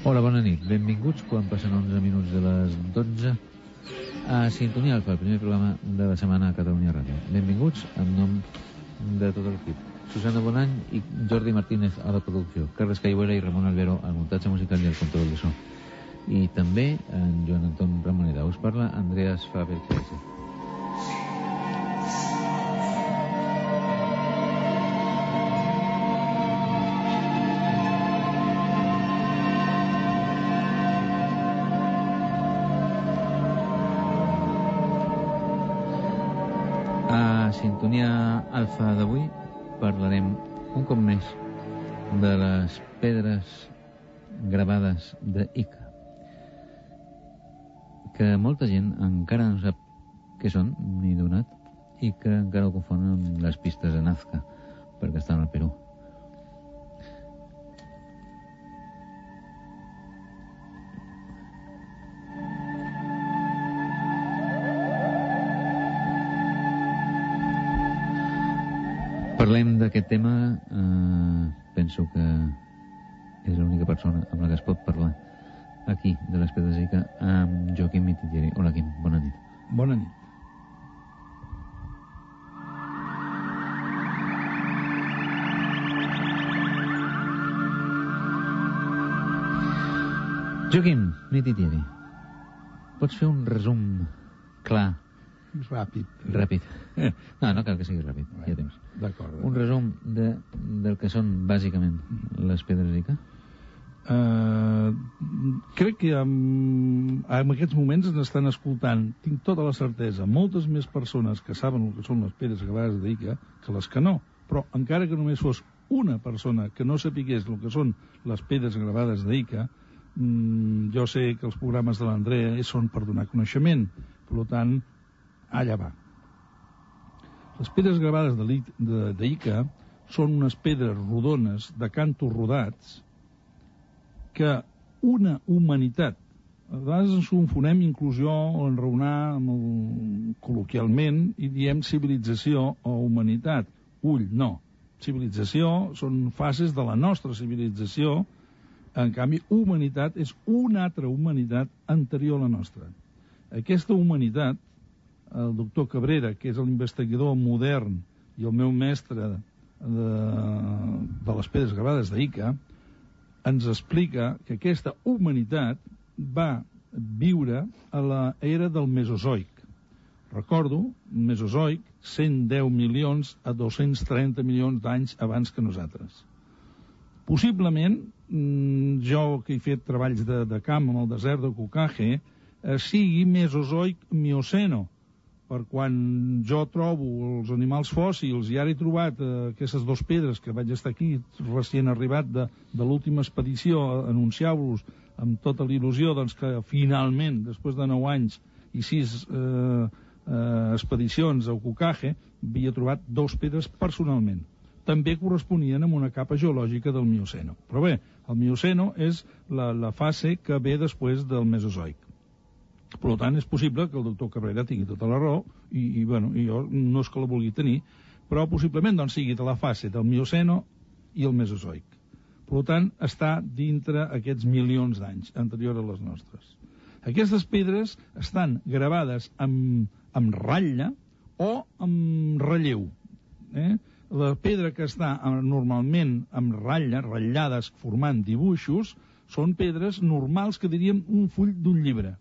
Hola, bona nit. Benvinguts quan passen 11 minuts de les 12 a Sintonia Alfa, el primer programa de la setmana a Catalunya Ràdio. Benvinguts en nom de tot l'equip. Susana Bonany i Jordi Martínez a la producció, Carles Caiguera i Ramon Albero al muntatge musical i al control de so. I també en Joan Anton Ramoneda. Us parla Andreas Faber-Kreise. Sintonia Alfa d'avui parlarem un cop més de les pedres gravades d'Ica, que molta gent encara no sap què són ni donat i que encara ho confonen amb les pistes de Nazca perquè estan al Perú. Parlem d'aquest tema, penso que és l'única persona amb la que es pot parlar aquí, de les pedres d'Ica, amb Joaquim Mititieri. Hola, Quim, bona nit. Bona nit. Joaquim Mititieri, pots fer un resum clar? Ràpid. No cal que sigui ràpid, ja temps. D'acord. Un resum del que són bàsicament les pedres d'Ica? Crec que en aquests moments ens estan escoltant, tinc tota la certesa, moltes més persones que saben el que són les pedres gravades d'Ica que les que no. Però encara que només fos una persona que no sapigués el que són les pedres gravades d'Ica, jo sé que els programes de l'Andrea són per donar coneixement. Per tant, allà va. Les pedres gravades d'Ica són unes pedres rodones de cantos rodats que una humanitat, a vegades ens confonem inclusió o enraonar col·loquialment i diem civilització o humanitat. Ull, no. Civilització són fases de la nostra civilització, en canvi humanitat és una altra humanitat anterior a la nostra. Aquesta humanitat, el doctor Cabrera, que és l'investigador modern i el meu mestre de les pedres gravades d'Ica, ens explica que aquesta humanitat va viure a l'era del Mesozoic. Recordo, Mesozoic, 110 milions a 230 milions d'anys abans que nosaltres. Possiblement, jo que he fet treballs de camp en el desert de Kukage, sigui Mesozoic-Mioceno, per quan jo trobo els animals fòssils i ara he trobat aquestes dues pedres que vaig estar aquí recient arribat de l'última expedició, anunciar-vos amb tota l'il·lusió doncs, que finalment, després de 9 anys i 6 expedicions al Kukage, havia trobat 2 pedres personalment. També corresponien amb una capa geològica del Mioceno. Però bé, el Mioceno és la fase que ve després del Mesozoic. Per tant, és possible que el doctor Cabrera tingui tota la raó, i jo no és que la vulgui tenir, però possiblement doncs, sigui de la fase del Mioceno i el Mesozoic. Per tant, està dintre aquests milions d'anys, anterior a les nostres. Aquestes pedres estan gravades amb ratlla o amb relleu. La pedra que està normalment amb ratlla, ratllades formant dibuixos, són pedres normals que diríem un full d'un llibre.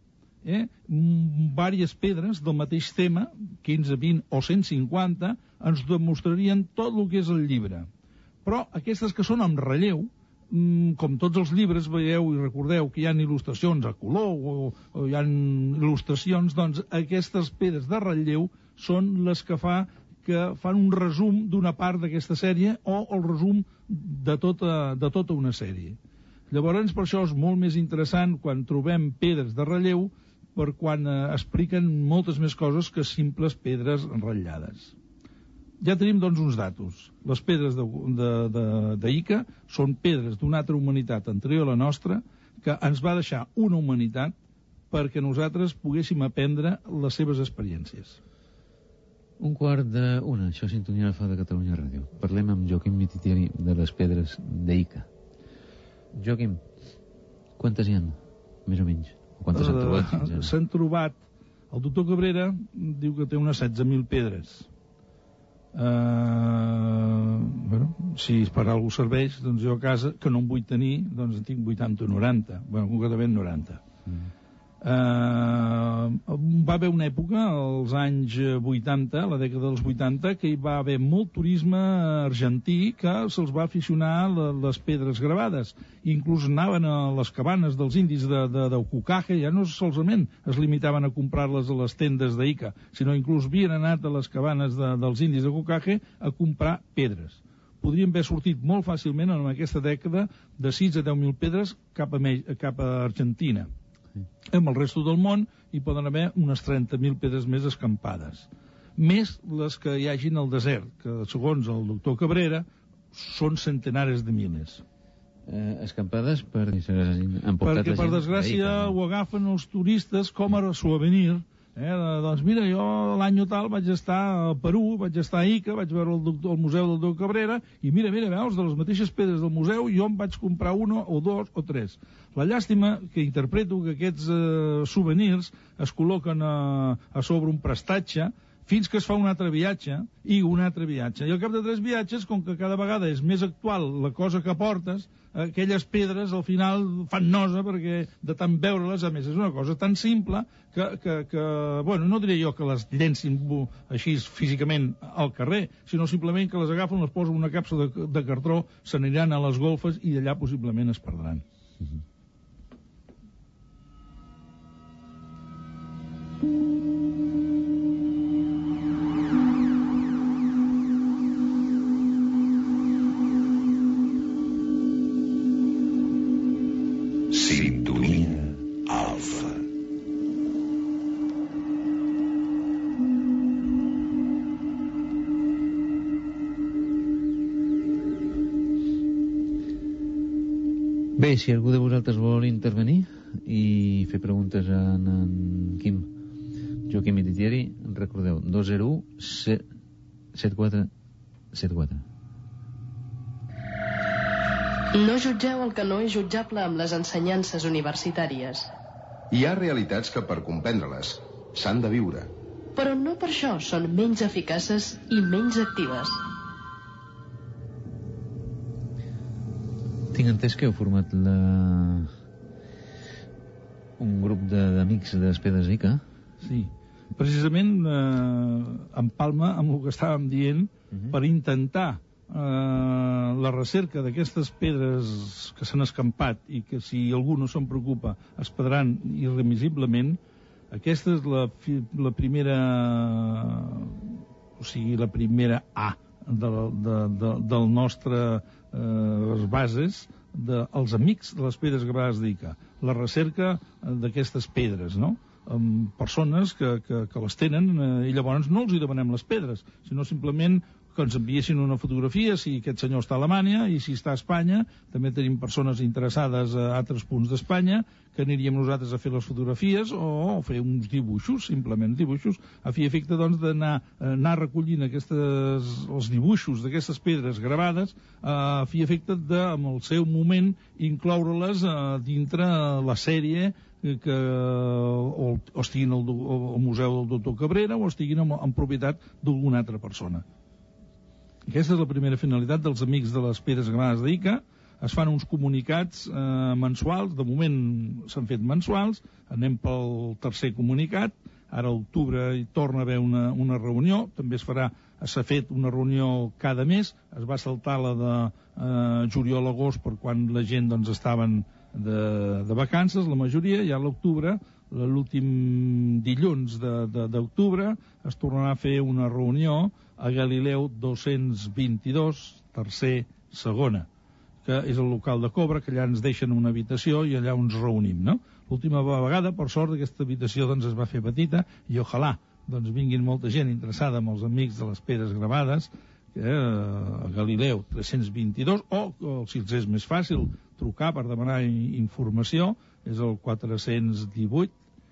Vàries pedres del mateix tema, 15, 20 o 150, ens demostrarien tot el que és el llibre. Però aquestes que són amb relleu, com tots els llibres, veieu i recordeu que hi ha il·lustracions a color o hi ha il·lustracions, doncs aquestes pedres de relleu són les que fan un resum d'una part d'aquesta sèrie o el resum de tota una sèrie. Llavors, per això és molt més interessant quan trobem pedres de relleu, per quan expliquen moltes més coses que simples pedres ratllades. Ja tenim, doncs, uns datos. Les pedres d'Ica són pedres d'una altra humanitat anterior a la nostra que ens va deixar una humanitat perquè nosaltres poguéssim aprendre les seves experiències. 1:45, això és Sintonia Alfa de Catalunya Ràdio. Parlem amb Joaquim Mititieri de les pedres d'Ica. Joaquim, Quantes hi ha, més o menys? O quantes s'han trobat? S'han trobat... El doctor Cabrera diu que té unes 16.000 pedres. Si per a alguna serveix, doncs jo a casa, que no en vull tenir, doncs en tinc 80 o 90. Concretament 90. Va haver una època, als anys 80, la dècada dels 80, que hi va haver molt turisme argentí que se'ls va aficionar les pedres gravades. Inclús anaven a les cabanes dels indis de Cucaje, ja no solament es limitaven a comprar-les a les tendes d'Ica, sinó inclús havien anat a les cabanes dels indis de Cucaje a comprar pedres. Podrien haver sortit molt fàcilment en aquesta dècada de 6 a 10.000 pedres cap a Argentina. Amb el resto del món hi poden haver unes 30.000 pedres més escampades, més les que hi hagin al desert, que segons el doctor Cabrera són centenares de miles. Escampades perquè per desgràcia ho agafen els turistes com a souvenir. Doncs mira, jo l'any tal vaig estar a Perú, vaig estar a Ica, vaig veure el museu del doctor Cabrera, i mira, veus, de les mateixes pedres del museu jo em vaig comprar una o dos o tres. La llàstima que interpreto que aquests souvenirs es col·loquen a sobre un prestatge fins que es fa un altre viatge i un altre viatge. I al cap de 3 viatges, com que cada vegada és més actual la cosa que portes, aquelles pedres al final fan nosa perquè de tant veure-les, a més és una cosa tan simple que no diré jo que les llencin així físicament al carrer, sinó simplement que les agafen, les posen en una capsa de cartró, se n'aniran a les golfes i d'allà possiblement es perdran. Sintonia Alfa. Bé, si algú de vosaltres vol intervenir i fer preguntes a en Quim Joaquim Ititieri, recordeu 201-7474. No jutgeu el que no és jutjable amb les ensenyances universitàries. Hi ha realitats que per comprendre-les s'han de viure. Però no per això són menys eficaces i menys actives. Tinc entès que heu format un grup d'amics d'Espedes Ica. Sí, precisament empalma amb el que estàvem dient per intentar la recerca d'aquestes pedres que s'han escampat i que si algú no se'n preocupa es perdran irremisiblement. Aquesta és la primera, o sigui, la primera A del nostre bases dels amics de les pedres gravades d'Ica. La recerca d'aquestes pedres, no? Amb persones que les tenen i llavors no els hi demanem les pedres, sinó simplement que ens enviessin una fotografia si aquest senyor està a Alemanya i si està a Espanya. També tenim persones interessades a altres punts d'Espanya que aniríem nosaltres a fer les fotografies o fer uns dibuixos, simplement dibuixos, a fi i efecte doncs d'anar recollint els dibuixos d'aquestes pedres gravades a fi i efecte de, en el seu moment, incloure-les dintre la sèrie que o estiguin al Museu del Doctor Cabrera o estiguin en propietat d'alguna altra persona. Aquesta és la primera finalitat dels amics de les pedres gravades d'Ica. Es fan uns comunicats mensuals, de moment s'han fet mensuals, anem pel tercer comunicat, ara a l'octubre hi torna a haver una reunió, també s'ha fet una reunió cada mes, es va saltar la de juliol-agost per quan la gent doncs estaven de vacances, la majoria, i a l'octubre, l'últim dilluns d'octubre, es tornarà a fer una reunió a Galileu 222, tercer, segona, que és el local de Cobra, que allà ens deixen una habitació i allà ens reunim, no? L'última vegada, per sort, aquesta habitació doncs, es va fer petita i ojalà doncs, vinguin molta gent interessada amb els amics de les pedres gravades a Galileu 322, o si els és més fàcil trucar per demanar informació, és el 419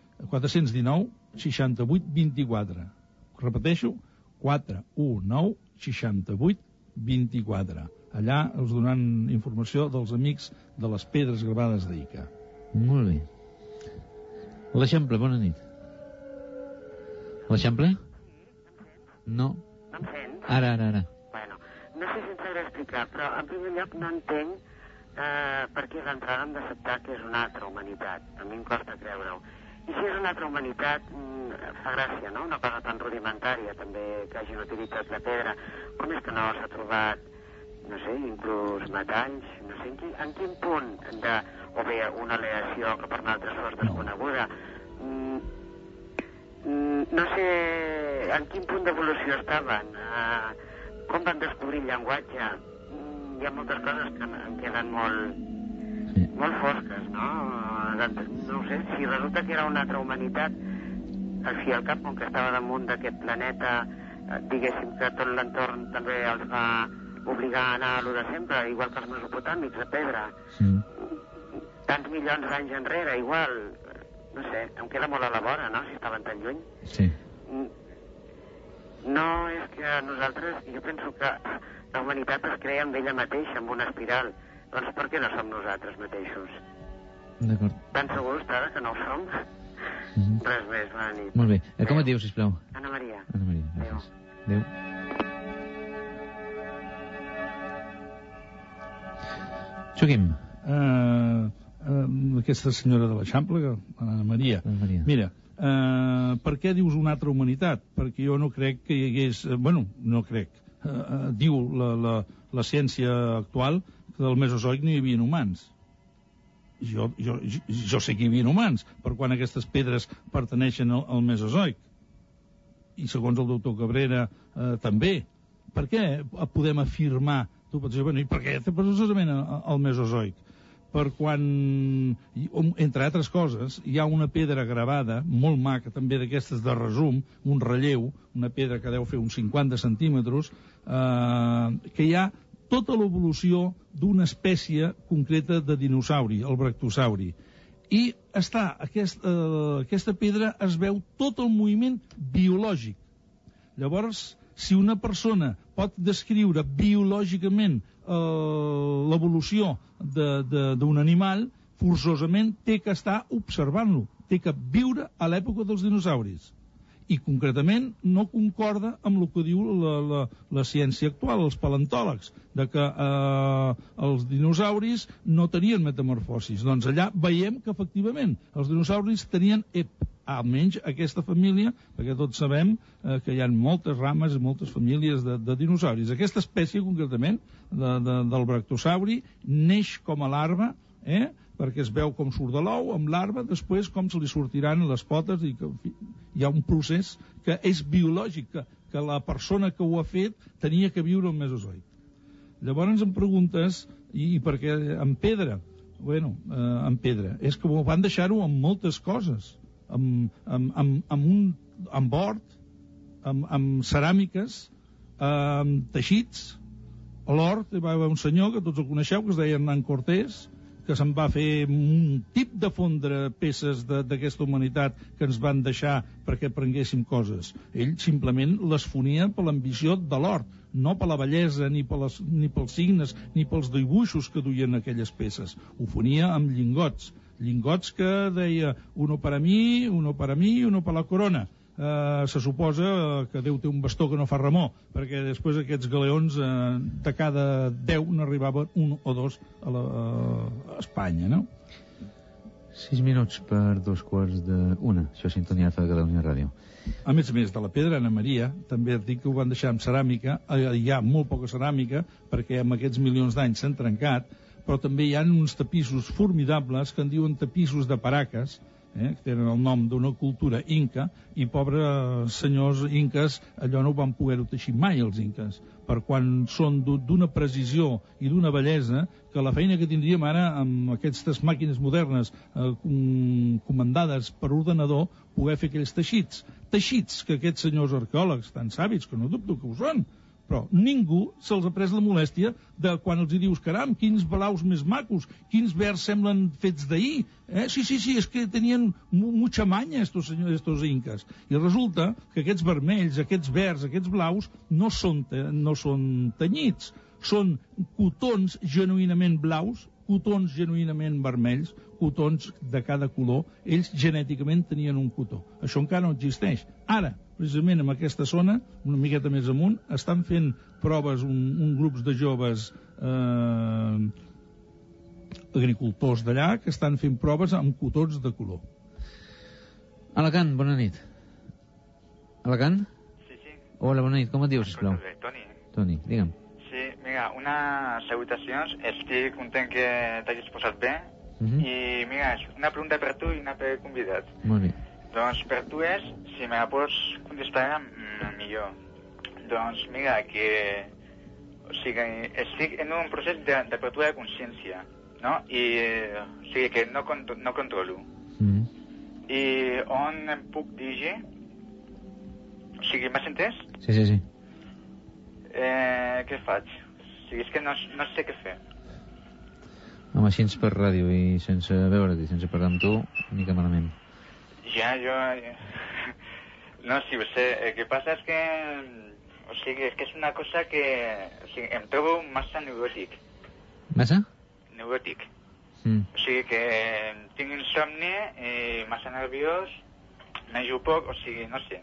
68 24. Repeteixo, 419 68 24. Allà us donaran informació dels amics de les pedres gravades d'Ica. Molt bé. L'Eixample, bona nit. L'Eixample? No. No em sents? Ara. Bueno, no sé si em sabré explicar, però en primer lloc no entenc per què d'entrada hem d'acceptar que és una altra humanitat. A mi em costa creure-ho. I si és una altra humanitat, fa gràcia, no? Una cosa tan rudimentària, també, que hagin utilitzat la pedra. Com és que no s'ha trobat, no sé, inclús metalls, no sé, en quin punt o bé una aleació que per nosaltres fos desconeguda. No sé en quin punt d'evolució estaven, com van descobrir el llenguatge. Hi ha moltes coses que em queden molt fosques, no? No ho sé, si resulta que era una altra humanitat, al fi i al cap, com que estava damunt d'aquest planeta, diguéssim que tot l'entorn també els va obligar a anar a lo de sempre, igual que els mesopotàmics, a pedra. Tants milions d'anys enrere, igual. No sé, em queda molt a la vora, no?, si estaven tan lluny. Sí. No és que nosaltres, jo penso que la humanitat es crea amb ella mateixa, amb una espiral. Doncs per què no som nosaltres mateixos? D'acord. Tan segurs, ara, que no ho som? Res més, bona nit. Molt bé. Com et dius, sisplau? Anna Maria. Anna Maria, gràcies. Adéu. Joaquim. Aquesta senyora de l'Eixample, Anna Maria. Mira, per què dius una altra humanitat? Perquè jo no crec que hi hagués... no crec. Diu la ciència actual que del Mesozoic no hi havia humans. Jo sé que hi havia humans, però quan aquestes pedres pertaneixen al Mesozoic. I segons el doctor Cabrera també. Per què podem afirmar... Tu pots dir, i per què precisament al Mesozoic? Per quan, entre altres coses, hi ha una pedra gravada, molt maca, també d'aquestes de resum, un relleu, una pedra que deu fer uns 50 centímetres, que hi ha tota l'evolució d'una espècie concreta de dinosauri, el bractosauri. I aquesta pedra es veu tot el moviment biològic. Llavors, si una persona pot descriure biològicament l'evolució d'un animal, forçosament té que estar observant-lo, té que viure a l'època dels dinosauris. I concretament no concorda amb el que diu la ciència actual, els paleontòlegs, de que els dinosauris no tenien metamorfosis. Doncs allà veiem que efectivament els dinosauris tenien almenys aquesta família, perquè tots sabem que hi ha moltes rames i moltes famílies de dinosauris. Aquesta espècie, concretament, del bractosauri, neix com a larva, perquè es veu com surt de l'ou, amb larva, després com se li sortiran les potes, i que hi ha un procés que és biològic, que la persona que ho ha fet tenia que viure al Mesozoic. Llavors em preguntes, i per què en pedra? Bueno, en pedra. És que ho van deixar-ho amb moltes coses, amb hort, amb ceràmiques, amb teixits. A l'hort hi va haver un senyor, que tots el coneixeu, que es deia Hernán Cortés, que se'n va fer un tip de fondre peces d'aquesta humanitat que ens van deixar perquè prenguéssim coses. Ell simplement les fonia per l'ambició de l'hort, no per la bellesa, ni pels signes, ni pels dibuixos que duien aquelles peces. Ho fonia amb lingots que deia uno para mí, uno per la corona. Se suposa que Déu té un bastó que no fa remor, perquè després aquests galeons de cada 10 n'arribaven un o dos a Espanya, no? 6 minuts per 2:45. Això és Sintonia de Catalunya Ràdio. A més de la pedra, Anna Maria, també et dic que ho van deixar amb ceràmica. Hi ha molt poca ceràmica, perquè amb aquests milions d'anys s'han trencat, però també hi ha uns tapissos formidables que en diuen tapissos de Paracas, que tenen el nom d'una cultura inca, i pobres senyors inques, allò no ho van poder-ho teixir mai, els inques, per quan són d'una precisió i d'una bellesa que la feina que tindríem ara amb aquestes màquines modernes comandades per ordenador, poder fer aquells teixits que aquests senyors arqueòlegs tan sàvids, que no dubto que ho són, però ningú se'ls ha pres la molèstia de quan els dius, caram, quins blaus més macos, quins verds semblen fets d'ahir. Sí, és que tenien mucha manya estos incas. I resulta que aquests vermells, aquests verds, aquests blaus no són tenyits, són cotons genuïnament blaus, cotons genuïnament vermells, cotons de cada color, ells genèticament tenien un cotó. Això encara no existeix. Ara, precisament en aquesta zona, una miqueta més amunt, estan fent proves un grup de joves agricultors d'allà que estan fent proves amb cotons de color. Alacant, bona nit. Alacant? Sí. Hola, bona nit. Com et dius, sisplau? Toni. Toni, digue'm. Sí, mira, unes salutacions. Estic content que t'hagis posat bé. I, mira, una pregunta per tu i una per convidat. Molt bé. Doncs per tu és, si me la pots contestar millor. Doncs mira, que... O sigui, estic en un procés d'apertura de consciència, no? I, o sigui, que no controlo. I on em puc dirigir? O sigui, m'has entès? Sí. Què faig? O sigui, és que no sé què fer. Home, així per ràdio i sense veure-t'hi, sense parlar amb tu, ni que malament. Ja, jo... No, sí, ho sé. El que passa és que... O sigui, és que és una cosa que... O sigui, em trobo massa neuròtic. Massa? Neuròtic. O sigui que tinc insomni i massa nerviós, menjo poc, o sigui, no sé.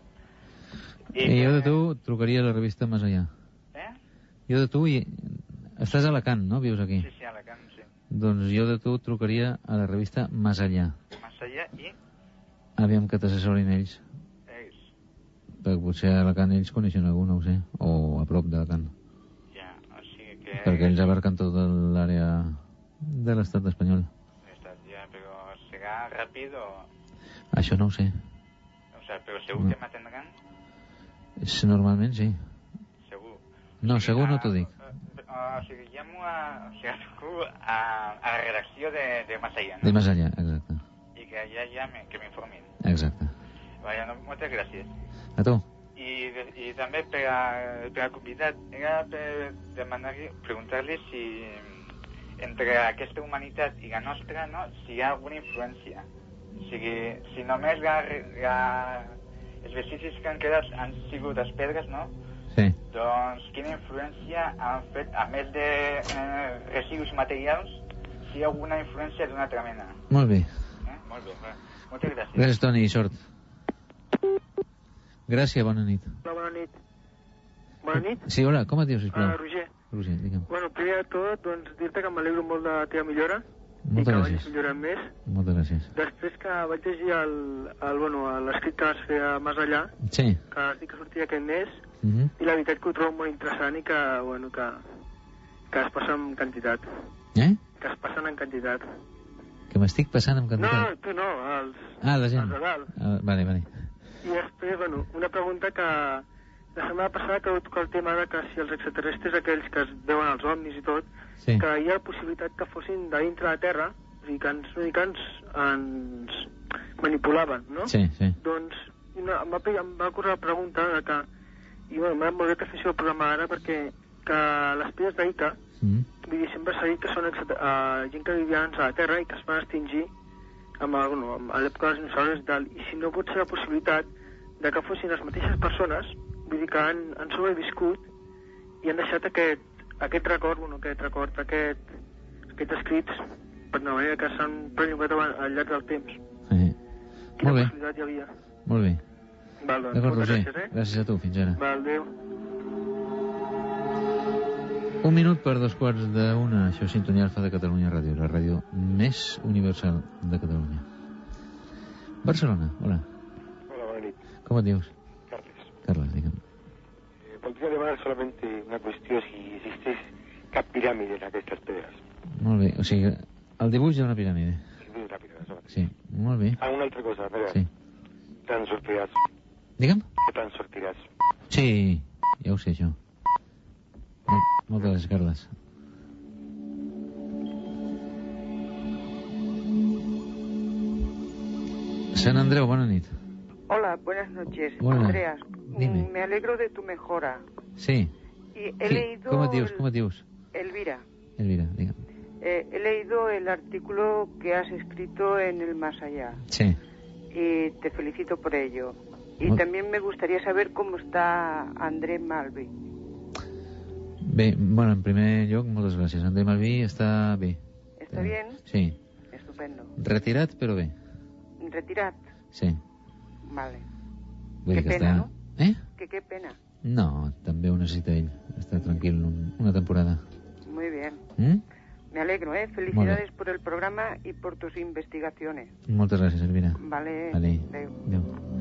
I jo de tu trucaria a la revista Más Allá. Jo de tu estàs a Alacant, no? Vius aquí? Sí, a Alacant, sí. Doncs jo de tu trucaria a la revista Más Allá. Más Allá i? Aviam que t'assessorin ells. Ells? Perquè potser a Alacant ells coneixen algú, no ho sé, o a prop d'Alacant. Ja, o sigui que... Perquè ells abarquen tota l'àrea de l'estat espanyol. Ja, però serà ràpid o...? Això no ho sé. O sigui, però segur que m'atendran? Normalment sí. Segur? No, segur no t'ho dic. O sigui, llamo a la redacció de Más Allá, no? De Más Allá, exacte. I que allà que m'informin. Exacte. Vaja, moltes gràcies. A tu. I també per a convidat, era per demanar-li, preguntar-li si entre aquesta humanitat i la nostra, no, si hi ha alguna influència. O sigui, si només els vestigis que han quedat han sigut les pedres, no? Sí. Doncs quina influència han fet, a més de residus materials, si hi ha alguna influència d'una altra mena. Molt bé. Molt bé, moltes gràcies. Gràcies, Toni, i sort. Gràcies, bona nit. Hola, bona nit. Bona nit? Sí, hola, com et dius, sisplau? Roger. Roger, digue'm. Bueno, primer de tot, doncs, dir-te que m'alegro molt de la teva millora. Moltes i que gràcies. vagis millorant més. Moltes gràcies. Després que vaig llegir l'escrit que vas fer a Más Allá, Sí. que has dit que sortia aquest mes, i la veritat que ho trobo molt interessant i que, bueno, que es passa en quantitat. Que es passen en quantitat. Que m'estic passant amb quantitat? No, tu no, la gent. els de dalt. Vale. I després, bueno, una pregunta que la setmana passada que vau tocar el tema de que si els extraterrestres, aquells que es veuen els ovnis i tot, sí, que hi ha la possibilitat que fossin de dintre de la Terra, o sigui, que ens manipulaven, no? Sí. Doncs em va ocórrer la pregunta de que, i bueno, m'ha molt bé que fes el programa ara, perquè que les pedres d'Ica, vull dir, sempre s'ha dit que són gent que vivia abans a la Terra i que es van extingir a l'època dels dinosaures i tal, i si no pot ser la possibilitat de que fossin les mateixes persones, vull dir que han sobreviscut i han deixat aquest record, aquests escrits, per una manera que s'han perllongat al llarg del temps. Quina possibilitat hi havia? Molt bé. Val, doncs, d'acord, Roger. Gràcies, Gràcies a tu, fins ara. Val, adéu. 1 minut per 2:45. Això és Sintonia Alfa de Catalunya Ràdio, la ràdio més universal de Catalunya. Barcelona, hola. Hola, bona nit. Com et dius? Carles, digue'm. Podría demanar solamente una cuestión, si existe cap piràmide en aquestes pedres. Molt bé, o sigui, el dibuix d'una piràmide. Sí, molt bé. Una altra cosa, a veure. Sí. Te'n sortiràs. Digue'm? Que te'n sortiràs. Sí, ja ho sé, això. Moltes gràcies, Carles. Sant Andreu, bona nit. Hola, buenas noches. Hola. Andreas, Dime. me alegro de tu mejora. Sí. Y he leído... ¿Cómo te dius? Elvira. Elvira, dígame. He leído el artículo que has escrito en el Más Allá. Sí. Y te felicito por ello. Y también me gustaría saber cómo está André Malví. Bé, bueno, en primer lloc, moltes gràcies. André Malví està bé. ¿Está bien? Sí. Estupendo. Retirat, però bé. ¿Retirat? Sí. Vale. Vull Qué dir que pena, està... ¿no? Que qué pena. No, també ho necessita ell. Està tranquil una temporada. Muy bien. ¿Mm? Me alegro, ¿eh? Felicidades por el programa y por tus investigaciones. Moltes gràcies, Elvira. Vale. Adéu. Adéu.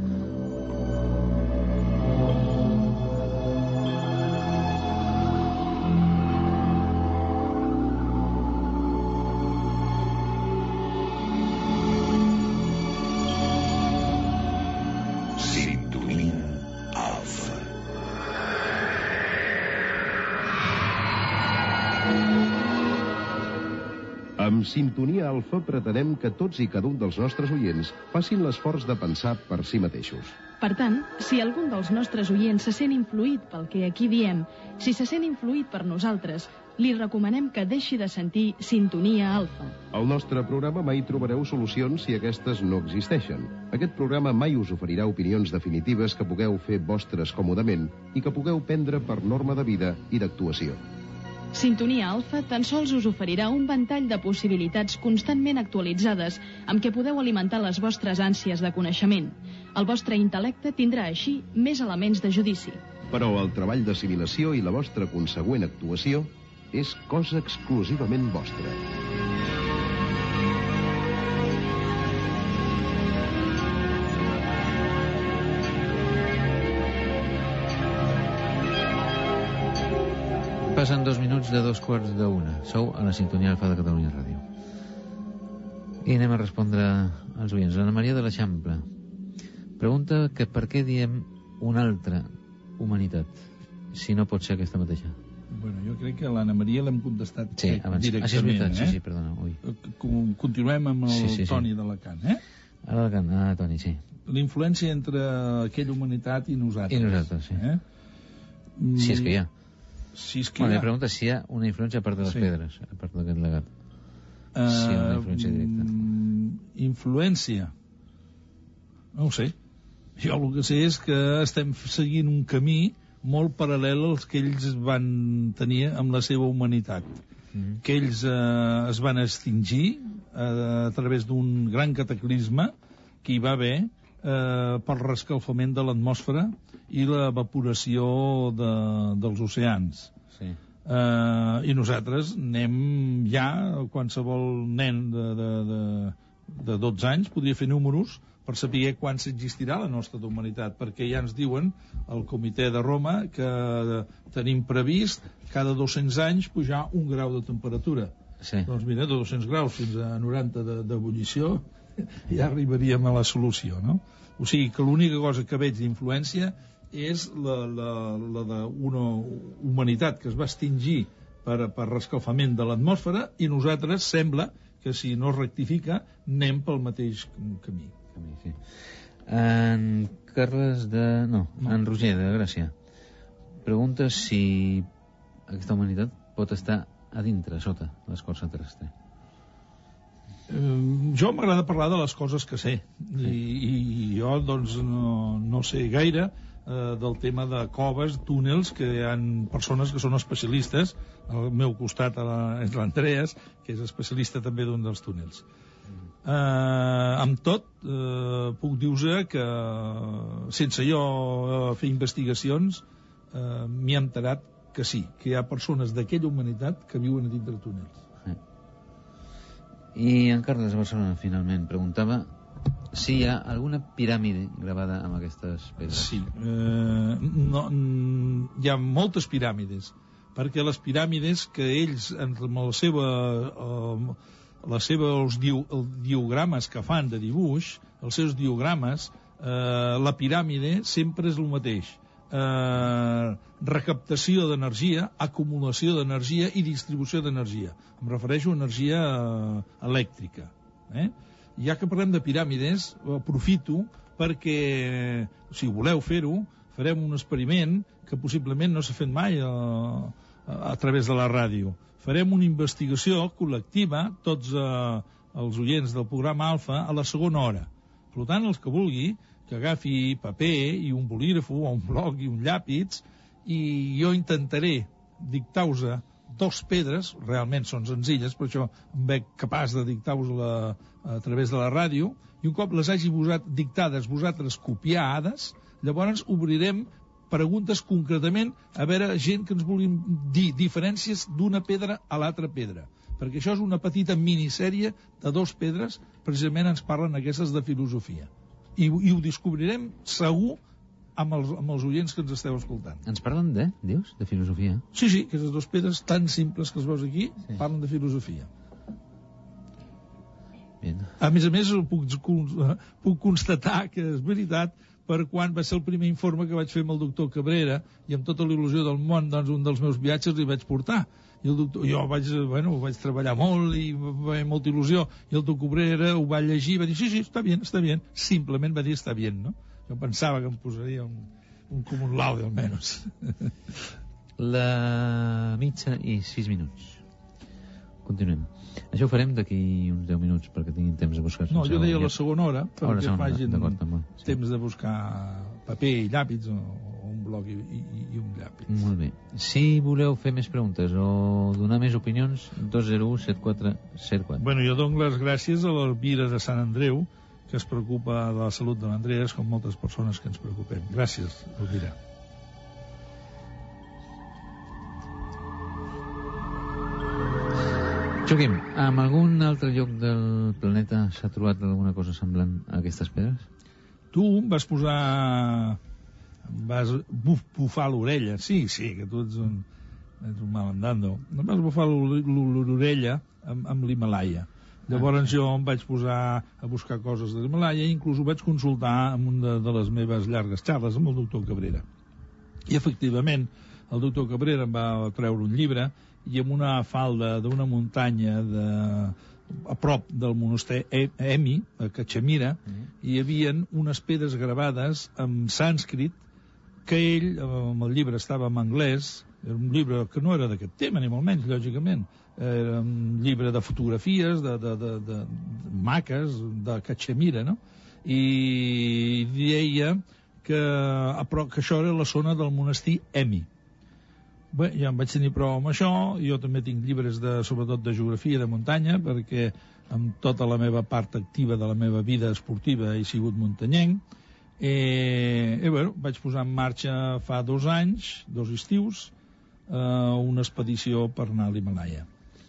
Amb Sintonia Alfa pretenem que tots i cada un dels nostres oients facin l'esforç de pensar per si mateixos. Per tant, si algun dels nostres oients se sent influït pel que aquí diem, si se sent influït per nosaltres, li recomanem que deixi de sentir Sintonia Alfa. Al nostre programa mai trobareu solucions si aquestes no existeixen. Aquest programa mai us oferirà opinions definitives que pugueu fer vostres còmodament i que pugueu prendre per norma de vida i d'actuació. Sintonia Alfa tan sols us oferirà un ventall de possibilitats constantment actualitzades amb què podeu alimentar les vostres ànsies de coneixement. El vostre intel·lecte tindrà així més elements de judici. Però el treball d'assimilació i la vostra consegüent actuació és cosa exclusivament vostra. Passen 2 minuts de 2:45. Sou a la Sintonia Alfa de Catalunya Ràdio. I anem a respondre als oients. L'Anna Maria de l'Eixample pregunta que per què diem una altra humanitat, si no pot ser aquesta mateixa. Bueno, jo crec que a l'Anna Maria l'hem contestat abans. directament. Sí, és veritat, sí, perdona. Ui. Continuem amb el Toni d'Alacant, A l'Alacant, Toni, sí. La influència entre aquella humanitat i nosaltres. I nosaltres, sí. Si és que hi ha. Si és que hi ha. Pregunta si hi ha una influència a part de les pedres, a part d'aquest legat. Si hi ha una influència directa. Influència? No ho sé. Jo el que sé és que estem seguint un camí molt paral·lel als que ells van tenir amb la seva humanitat. Que ells es van extingir a través d'un gran cataclisme que hi va haver per l'escalfament de l'atmosfera i l'evaporació dels oceans. Sí. I nosaltres anem ja, qualsevol nen de 12 anys podria fer números per saber quan s'existirà la nostra humanitat, perquè ja ens diuen al Comitè de Roma que tenim previst cada 200 anys pujar 1 grau de temperatura. Sí. Doncs mira, de 200 graus fins a 90 d'ebullició ja arribaríem a la solució, no? O sigui que l'única cosa que veig d'influència és la d'una humanitat que es va extingir per l'escalfament de l'atmosfera i nosaltres sembla que si no es rectifica anem pel mateix camí. Sí. En Carles de... No, en Roger de Gràcia pregunta si aquesta humanitat pot estar a dintre, sota l'escorça terrestre. Jo m'agrada parlar de les coses que sé i jo doncs no sé gaire del tema de coves, túnels, que hi ha persones que són especialistes. Al meu costat és l'Andreas, que és especialista també d'un dels túnels. Amb tot, puc dir-vos que sense jo fer investigacions m'hi he enterat que sí, que hi ha persones d'aquella humanitat que viuen a dintre de túnels. I en Carles de Barcelona, finalment, preguntava si hi ha alguna piràmide gravada amb aquestes pedres. Sí, hi ha moltes piràmides, perquè les piràmides que ells, amb els diogrames que fan de dibuix, els seus diogrames, la piràmide sempre és el mateix. Recaptació d'energia, acumulació d'energia i distribució d'energia. Em refereixo a energia elèctrica. Ja que parlem de piràmides, aprofito perquè, si voleu fer-ho, farem un experiment que possiblement no s'ha fet mai a través de la ràdio. Farem una investigació col·lectiva, tots els oients del programa Alfa, a la segona hora. Per tant, els que vulgui, que agafi paper i un bolígraf o un bloc i un llàpid, i jo intentaré dictar-vos 2 pedres, realment són senzilles, per això em veig capaç de dictar-vos-la a través de la ràdio, i un cop les hagi dictades vosaltres copiades, llavors obrirem preguntes concretament a veure gent que ens vulguin dir diferències d'una pedra a l'altra pedra, perquè això és una petita minissèrie de 2 pedres, precisament ens parlen aquestes de filosofia, i ho descobrirem segur amb els oients que ens esteu escoltant. Ens parlen dius, de filosofia? Sí, aquestes 2 pedres tan simples que es veus aquí, parlen de filosofia. Bien. A més, puc constatar que és veritat, per quan va ser el primer informe que vaig fer amb el doctor Cabrera, i amb tota la il·lusió del món, doncs un dels meus viatges li vaig portar. I el doctor, jo vaig treballar molt i va haver molta il·lusió, i el doctor Cabrera ho va llegir i va dir, sí, està bien, simplement va dir està bien, no? Jo pensava que em posaria un común laude, almenys. La mitja i 6 minuts. Continuem. Això ho farem d'aquí uns 10 minuts, perquè tinguin temps de buscar... No, jo deia la segona hora, perquè facin temps de buscar paper i llàpis, o un bloc i un llàpis. Molt bé. Si voleu fer més preguntes o donar més opinions, 201-7404. Bueno, jo dono les gràcies a l'Elvira de Sant Andreu, que es preocupa de la salut de l'Andreas, com moltes persones que ens preocupem. Gràcies, Elvira. Joaquim, en algun altre lloc del planeta s'ha trobat alguna cosa semblant a aquestes pedres? Tu em vas bufar l'orella. Sí, que tu ets un malandando. Em vas bufar l'orella amb l'Himalaya. Llavors jo em vaig posar a buscar coses de l'Himalaya i inclús ho vaig consultar en una de les meves llargues xarles amb el doctor Cabrera. I efectivament, el doctor Cabrera em va treure un llibre i en una falda d'una muntanya a prop del monestir Emi, a Cachemira, hi havia unes pedres gravades en sànscrit que ell, amb el llibre estava en anglès, era un llibre que no era d'aquest tema, ni molt menys, lògicament. Era un llibre de fotografies, de maques, de Cachemira, no? I deia que això era la zona del monestir Emi. Bé, ja em vaig tenir prou amb això. Jo també tinc llibres sobretot de geografia de muntanya, perquè amb tota la meva part activa de la meva vida esportiva he sigut muntanyenc. I bueno, vaig posar en marxa fa 2 anys, 2 estius, una expedició per anar a l'Himalaya.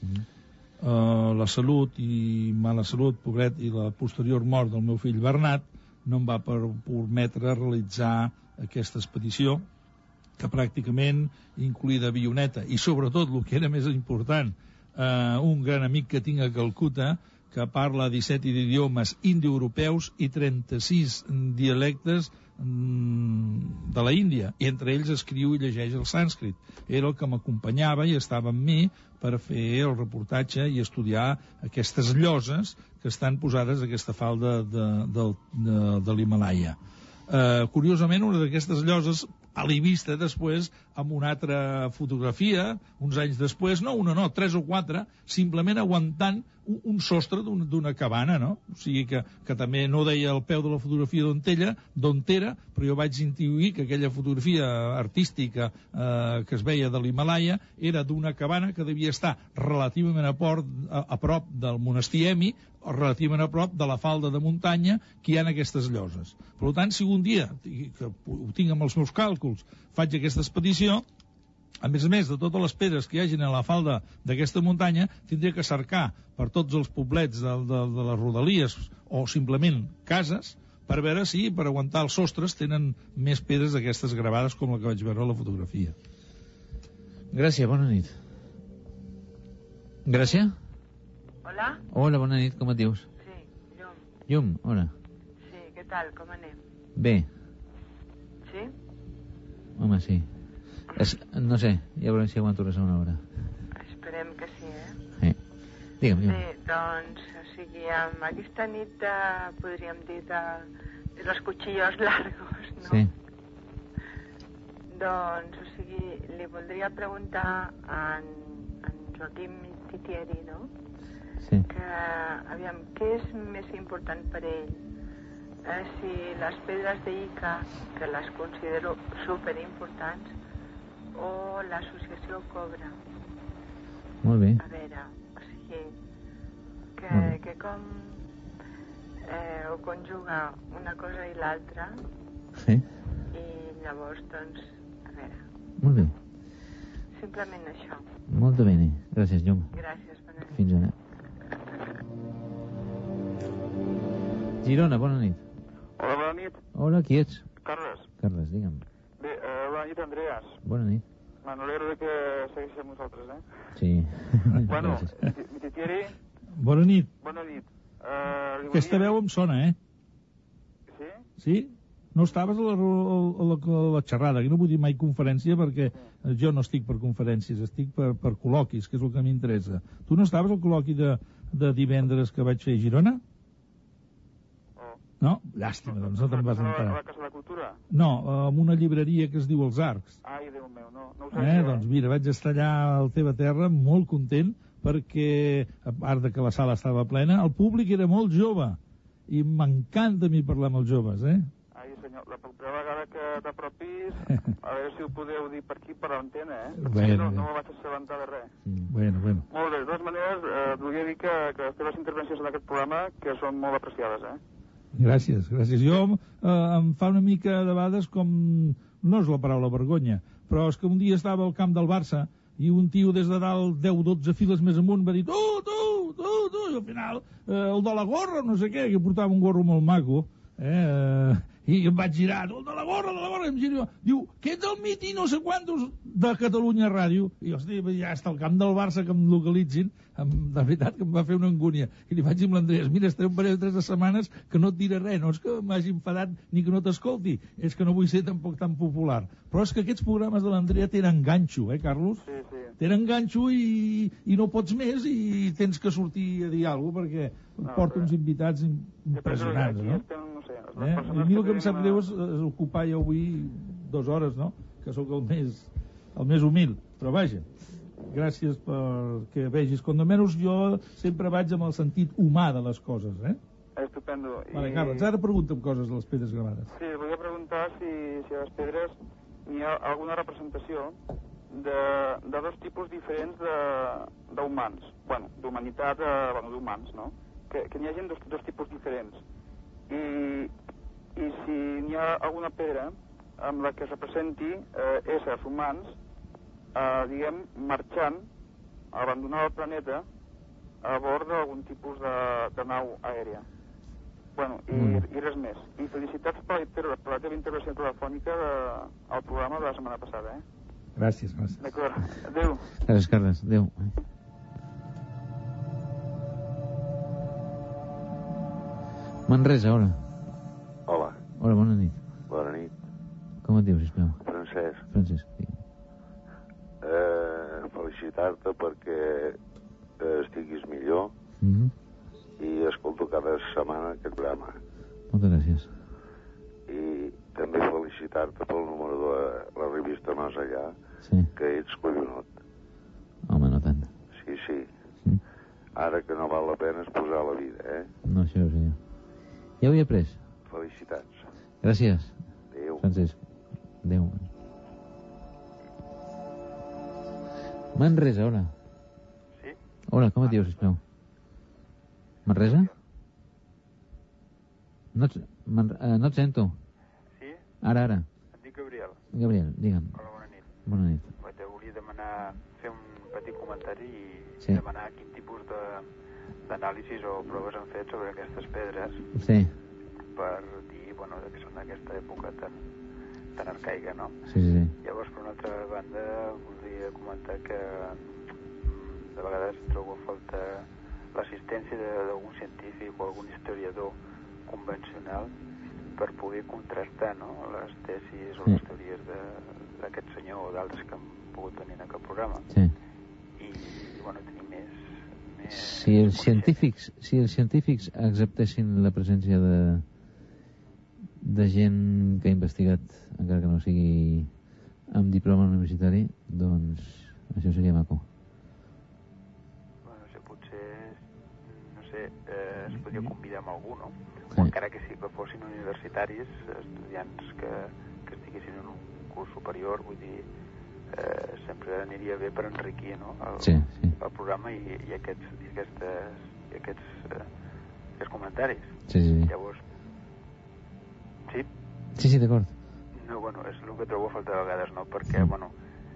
La salut i mala salut, pobret, i la posterior mort del meu fill Bernat no em va permetre realitzar aquesta expedició, que pràcticament incloïa avioneta i sobretot, el que era més important, un gran amic que tinc a Calcuta que parla 17 idiomes indoeuropeus i 36 dialectes de la Índia, i entre ells escriu i llegeix el sànscrit. Era el que m'acompanyava i estava amb mi per fer el reportatge i estudiar aquestes lloses que estan posades a aquesta falda de l'Himalaya. Curiosament, una d'aquestes lloses l'he vista després amb una altra fotografia, uns anys després, no una, no, 3 o 4, simplement aguantant un sostre d'una cabana, no? O sigui que també no deia al peu de la fotografia d'on era, però jo vaig intuir que aquella fotografia artística que es veia de l'Himalaya era d'una cabana que devia estar relativament a prop del monestir Emi, o relativament a prop de la falda de muntanya que hi ha en aquestes lloses. Per tant, si un dia, que ho tinc amb els meus càlculs, faig aquesta expedició, a més de totes les pedres que hi hagin a la falda d'aquesta muntanya, tindria que cercar per tots els poblets de les rodalies o simplement cases per veure si per aguantar els sostres tenen més pedres d'aquestes gravades com la que vaig veure a la fotografia. Gràcies, bona nit. Gràcies? Hola? Hola, bona nit, com et dius? Sí, Llum. Llum, hola. Sí, què tal, com anem? Bé. Sí? Home, sí. No sé, ja veurem si aguanto la segona hora. Esperem que sí, Sí. Digue'm. Sí, doncs, o sigui, amb aquesta nit podríem dir de los cuchillos largos, no? Sí. Doncs, o sigui, li voldria preguntar a en Joaquim Titieri, no? Sí. Que, aviam, què és més important per ell? Si les pedres d'Ica, que les considero superimportants, o l'associació Cobra. Molt bé. A veure, o sigui, que com ho conjuga una cosa i l'altra, sí. I llavors, doncs, a veure... Molt bé. Simplement això. Molt bé, gràcies, Jaume. Gràcies, bona nit. Fins ara. Girona, bona nit. Hola, bona nit. Hola, qui ets? Carles. Carles, digue'm. Bé, bona nit, Andreas. Bona nit. M'alegro que segueixi amb nosaltres, Sí. Bueno, Titieri... Bona nit. Bona nit. Aquesta veu em sona, Sí? Sí? No estaves a la xerrada, que no vull dir mai conferència perquè jo no estic per conferències, estic per col·loquis, que és el que m'interessa. Tu no estaves al col·loqui de divendres que vaig fer a Girona? No? Llàstima, doncs no te'n vas entrar. A la Casa de la Cultura? No, en una llibreria que es diu Els Arcs. Ai, Déu meu, no ho sabia. Doncs mira, vaig estar allà al Teva Terra molt content perquè, a part de que la sala estava plena, el públic era molt jove i m'encanta a mi parlar amb els joves, Ai, senyor, la propera vegada que t'apropis, a veure si ho podeu dir per aquí, per l'antena, Bueno, no me vaig assabentar de res. Bueno. Molt bé, de totes maneres, volia dir que les teves intervencions en aquest programa que són molt apreciades, Gràcies. Jo em fa una mica de vegades com... No és la paraula vergonya, però és que un dia estava al camp del Barça i un tio des de dalt 10-12 files més amunt va dir tu, i al final el de la gorra, no sé què, que portava un gorro molt maco, i em vaig girar, el de la gorra, i em giro, diu, que ets el miti no sé quantos de Catalunya Ràdio, i hosti, ja està al camp del Barça que em localitzin, de veritat que em va fer una angúnia, i li vaig dir amb l'Andrés, mira, estaré un parell de 3 setmanes que no et diré res, no és que m'hagi enfadat ni que no t'escolti, és que no vull ser tampoc tan popular, però és que aquests programes de l'Andrea tenen ganxo, Carlos? Sí. Tenen ganxo i no pots més i tens que sortir a dir alguna cosa perquè porta uns invitats impressionants, no? I a mi el que em sap greu és ocupar jo avui 2 hores, no? Que sóc el més humil, però vaja, gràcies perquè vegis, com almenys jo sempre vaig amb el sentit humà de les coses, Estupendo. Vale, Carles, ara pregunta'm coses de les pedres gravades. Sí, volia preguntar si a les pedres hi ha alguna representació de 2 tipus diferents d'humans, d'humanitat, d'humans, no? Que n'hi hagi 2 tipus diferents. I si n'hi ha alguna pedra amb la que es representi éssers humans, diguem, marxant, abandonar el planeta a bord d'algun tipus de nau aèria. I res més. I felicitats per la teva intervenció telefònica al programa de la setmana passada, Gràcies. D'acord. Adéu. Gràcies, Carles. Adéu. Manresa, hola. Hola. Hola, bona nit. Bona nit. Com et dius, sisplau? Francesc. Felicitar-te perquè estiguis millor i escolto cada setmana aquest programa. Moltes gràcies. I també felicitar-te pel número de la revista Más Allá, que ets collonot. Home, no tant. Sí. Ara que no val la pena és posar la vida, No, això ho sé jo. Ja ho he après. Felicitats. Gràcies. Adéu. Francesc. Adéu. Manresa, hola. Sí? Hola, com et dius, sisplau? Manresa? No et sento. Sí? Ara. Em dic Gabriel. Gabriel, digue'm. Hola, bona nit. Bona nit. Volia demanar, fer un petit comentari i Sí. demanar quin tipus d'anàlisis o proves han fet sobre aquestes pedres. Sí. Per dir, que són d'aquesta època tan arcaica, no? Sí. Llavors, per una altra banda, voldria comentar que de vegades trobo a falta l'assistència d'algun científic o algun historiador convencional per poder contrastar, no?, les tesis o les teories d'aquest senyor o d'altres que han pogut venir en aquest programa. Sí. I tenir més Si els científics acceptessin la presència de gent que ha investigat, encara que no sigui amb diploma universitari, doncs això seria maco. Potser, es podria convidar amb algú, no? O encara que sí que fossin universitaris, estudiants que estiguessin en un curs superior, vull dir, sempre aniria bé per enriquir, no? El programa i aquests comentaris. Sí. Llavors... Sí? Sí, d'acord. No, bueno, és el que trobo a falta de vegades, no? Perquè, bueno,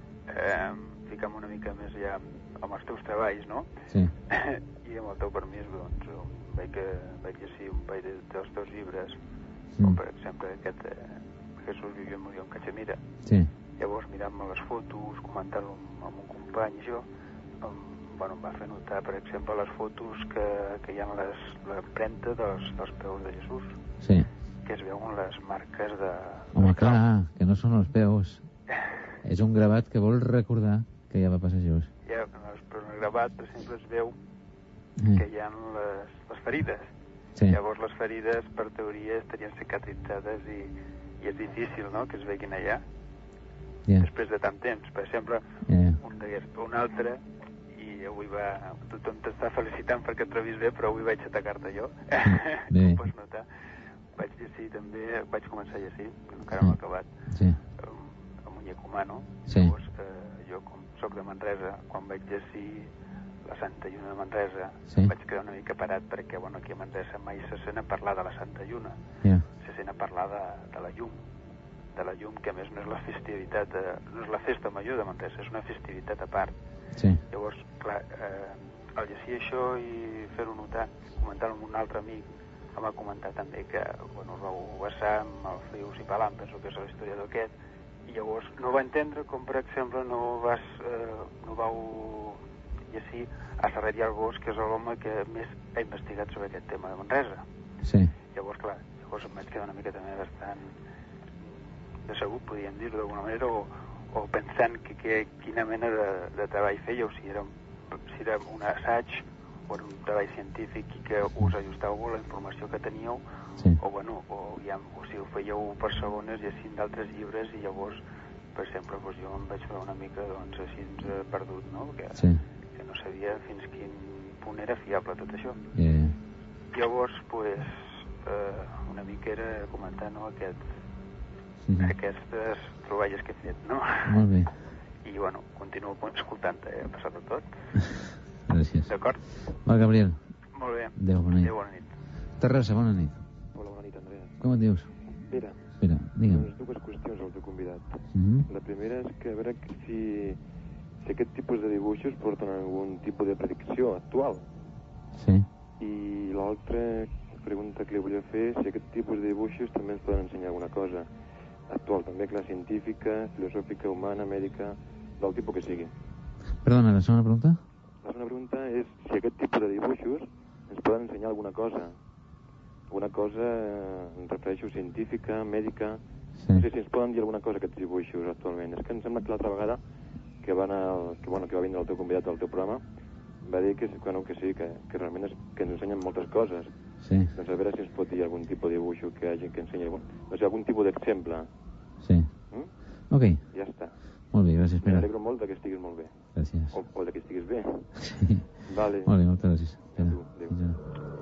fica'm una mica més ja amb els teus treballs, no? Sí. I amb el teu permís, doncs, vaig llegir un parell dels teus llibres, com per exemple aquest Jesús vivió y murió en Cachemira. Sí. Llavors, mirant-me les fotos, comentant-ho amb un company i jo, em va fer notar, per exemple, les fotos que hi ha l'empremta dels peus de Jesús. Sí. Que es veuen les marques de... Home, clar, que no són els peus. És un gravat que vol recordar que ja va passar Jesús. Ja, però en el gravat, per exemple, es veu que hi ha les ferides. Sí. Llavors, les ferides, per teoria, estarien cicatritzades i és difícil, no?, que es veguin allà. Després de tant temps. Per exemple, un altre, i avui tothom t'està felicitant perquè et trobis bé, però avui vaig atacar-te jo. Com pots notar. Vaig llegir també, vaig començar a llegir, encara no he acabat, el Muñeco Humano. Llavors, jo, com soc de Manresa, quan vaig llegir la Santa Lluna de Manresa, vaig quedar una mica parat perquè, bueno, aquí a Manresa mai se sent a parlar de la Santa Lluna, se sent a parlar de la llum, que a més no és la festivitat, no és la festa major de Manresa, és una festivitat a part. Llavors, clar, al llegir això i fer-ho notar, comentar-ho amb un altre amic, em va comentar també que, bueno, us vau basar amb el Frius i Palam, penso que és l'historiador aquest, i llavors no va entendre com, per exemple, no vau llegir a Serret i Albós, que és l'home que més ha investigat sobre aquest tema de Manresa. Llavors, clar, em vaig quedar una mica també bastant decebut, podríem dir-ho d'alguna manera, o pensant que quina mena de treball fèieu, si era un assaig o un treball científic i que us ajustàveu a la informació que teníeu, o si ho fèieu per segones llegint d'altres llibres i llavors, per exemple, jo em vaig fer una mica així perdut, no? Que no sabia fins quin punt era fiable tot això. Llavors, una mica era comentar, no, aquestes troballes que he fet, no? Molt bé. I, bueno, continuo escoltant-te, ha passat de tot. Gràcies. D'acord? Va, Gabriel. Molt bé. Adéu, bona nit. Adéu, bona nit. Terrassa, bona nit. Hola, bona nit, Andrea. Com et dius? Pere. Espera, digue'm. Dues qüestions al teu convidat. La primera és que a veure si aquest tipus de dibuixos porten algun tipus de predicció actual. Sí. I l'altra pregunta que li volia fer és si aquest tipus de dibuixos també ens poden ensenyar alguna cosa actual, també, clar, científica, filosòfica, humana, mèdica, del tipus que sigui. Perdona, la segona pregunta? La segona pregunta és si aquest tipus de dibuixos ens poden ensenyar alguna cosa, em refereixo científica, mèdica, no sé si ens poden dir alguna cosa aquests dibuixos actualment. És que em sembla que l'altra vegada que va vindre el teu convidat al teu programa va dir que sí, que realment que ens ensenyen moltes coses. Doncs a veure si ens pot dir algun tipus de dibuix que ensenyi algun tipus d'exemple. Ok. Ja està. Molt bé, gràcies, Pere. M'alegro molt que estiguis molt bé. Gràcies. O que estiguis bé. Sí. Vale. Molt bé, moltes gràcies. Adéu.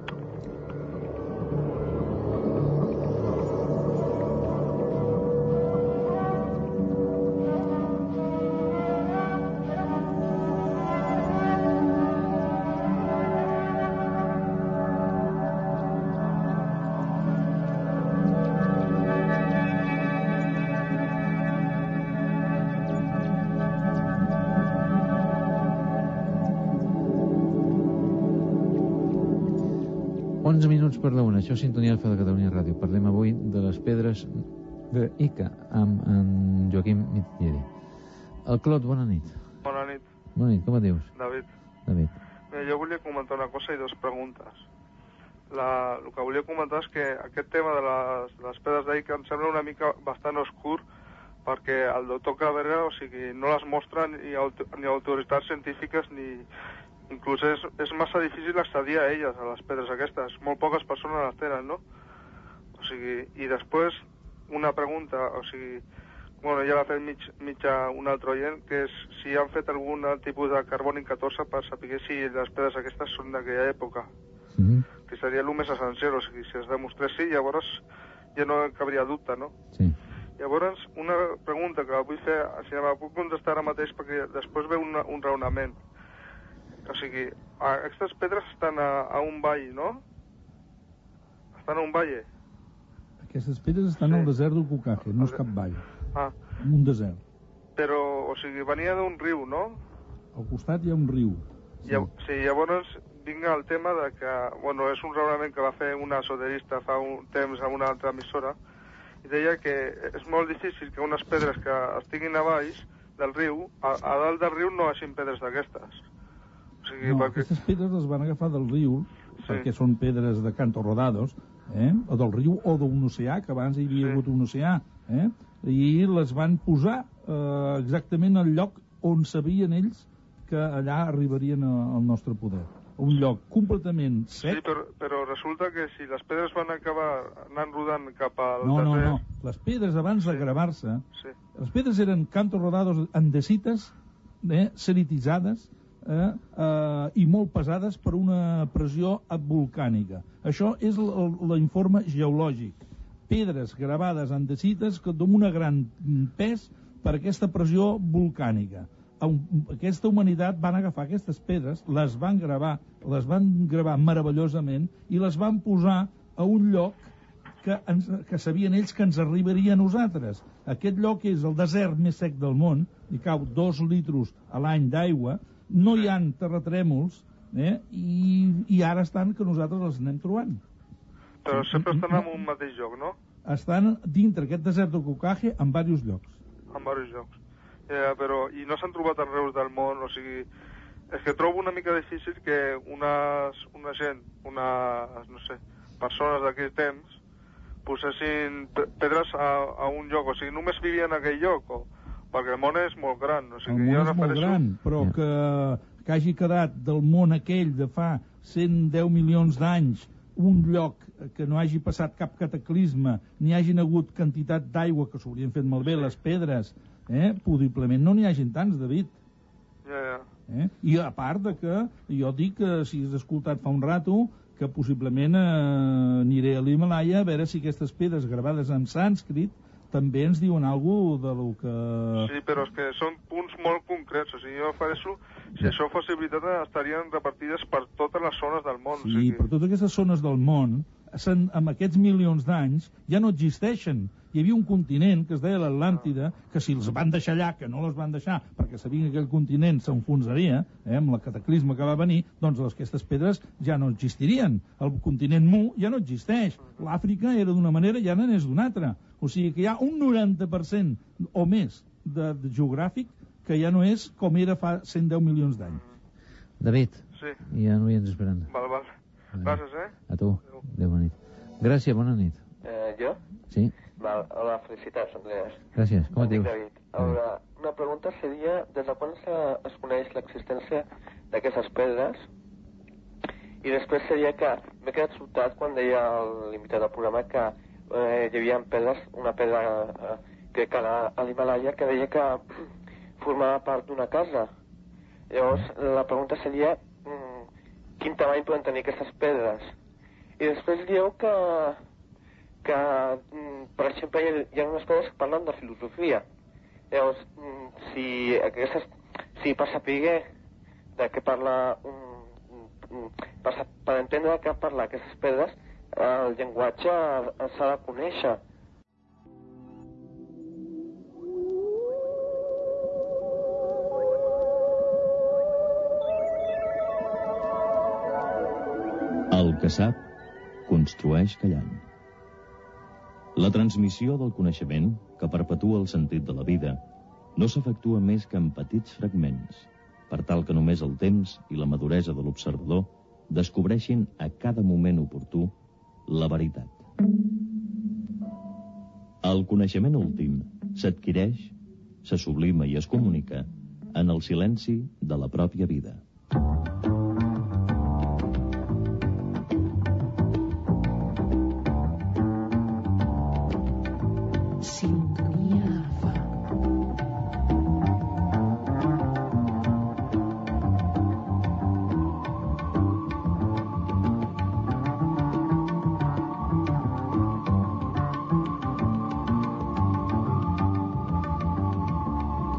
Per la una, això és Sintonia Alfa de Catalunya Ràdio. Parlem avui de les pedres d'Ica amb en Joaquim Mittieri. El Clot, bona nit. Bona nit. Bona nit, com et dius? David. Mira, jo volia comentar una cosa i dues preguntes. El que volia comentar és que aquest tema de les pedres d'Ica em sembla una mica bastant oscur perquè el doctor Cabrera, o sigui, no les mostra ni autoritats científiques ni... Inclús és massa difícil accedir a elles, a les pedres aquestes. Molt poques persones les tenen, no? O sigui, i després una pregunta, o sigui, bueno, ja l'ha fet mitja un altre oient, que és si han fet algun tipus de carbònic 14 per saber si les pedres aquestes són d'aquella època. Que seria el més essencial, o sigui, si es demostrés sí, llavors ja no cabria dubte, no? Sí. Llavors, una pregunta que vull fer, si me la puc contestar ara mateix, perquè després ve un raonament. O sigui, aquestes pedres estan a un vall, no? Estan a un valle. Aquestes pedres estan al desert del Cucaje, no és cap vall. En un desert. Però, o sigui, venia d'un riu, no? Al costat hi ha un riu. Sí, llavors vinga el tema de que, bueno, és un raonament que va fer una soterista fa un temps a una altra emissora, i deia que és molt difícil que unes pedres que estiguin a baix del riu, a dalt del riu no hagin pedres d'aquestes. O sigui, no, perquè... aquestes pedres les van agafar del riu, perquè són pedres de cantos rodados, o del riu o d'un oceà, que abans hi havia hagut un oceà, i les van posar exactament al lloc on sabien ells que allà arribarien al nostre poder. Un lloc completament sec. Sí, però resulta que si les pedres van acabar anant rodant cap al desert... No. Les pedres abans de gravar-se, les pedres eren cantos rodados andesites, serititzades, i molt pesades per una pressió volcànica. Això és l'informe geològic. Pedres gravades andesites amb un gran pes per aquesta pressió volcànica. Aquesta humanitat van agafar aquestes pedres, les van gravar meravellosament i les van posar a un lloc que sabien ells que ens arribaria a nosaltres. Aquest lloc és el desert més sec del món, hi cau 2 litres a l'any d'aigua, no hi ha terratrèmols, i ara estan que nosaltres els anem trobant. Però sempre estan en un mateix lloc, no? Estan dintre aquest desert del Cucaje en diversos llocs. En diversos llocs. Però, i no s'han trobat arreu del món, o sigui, és que trobo una mica difícil que una gent, no sé, persones d'aquell temps, posessin pedres a un lloc, o sigui, només vivien en aquell lloc, perquè el món és molt gran. O sigui, el món és molt gran, però que hagi quedat del món aquell de fa 110 milions d'anys un lloc que no hagi passat cap cataclisme, ni hagin hagut quantitat d'aigua que s'haurien fet malbé les pedres, possiblement no n'hi hagin tants, David. I a part de que jo dic que si has escoltat fa un rato que possiblement aniré a l'Himalaya a veure si aquestes pedres gravades en sànscrit també ens diuen alguna cosa de lo que... Sí, però és que són punts molt concrets. O sigui, jo ofereixo, si això fos veritat, estarien repartides per totes les zones del món. Sí, o sigui... per totes aquestes zones del món, amb aquests milions d'anys, ja no existeixen. Hi havia un continent que es deia l'Atlàntida, que si els van deixar allà, que no les van deixar, perquè sabien que aquell continent s'enfonsaria, amb el cataclisme que va venir, doncs aquestes pedres ja no existirien. El continent Mu ja no existeix. L'Àfrica era d'una manera i ara n'és d'una altra. O sigui que hi ha un 90% o més de geogràfic que ja no és com era fa 110 milions d'anys. David, sí. Hi ha noients esperant. Val. Gràcies, A tu. Adéu, bona nit. Gràcies, bona nit. Jo? Sí. Hola, felicitats, Andrés. Gràcies, com et dius? David. Ahora, una pregunta seria, des de quan es coneix l'existència d'aquestes pedres? I després seria que m'he quedat sobtat quan deia l'invitat del programa que hi havia pedres, una pedra que a l'Himalaya que deia que formava part d'una casa. Llavors, la pregunta seria quin tamany poden tenir aquestes pedres? I després dieu que per exemple, hi ha unes pedres que parlen de filosofia. Llavors, si per saber de què parla per entendre de què parla aquestes pedres, el llenguatge s'ha de conèixer. El que sap, construeix callant. La transmissió del coneixement, que perpetua el sentit de la vida, no s'efectua més que en petits fragments, per tal que només el temps i la maduresa de l'observador descobreixin a cada moment oportú la veritat. El coneixement últim s'adquireix, se sublima i es comunica en el silenci de la pròpia vida.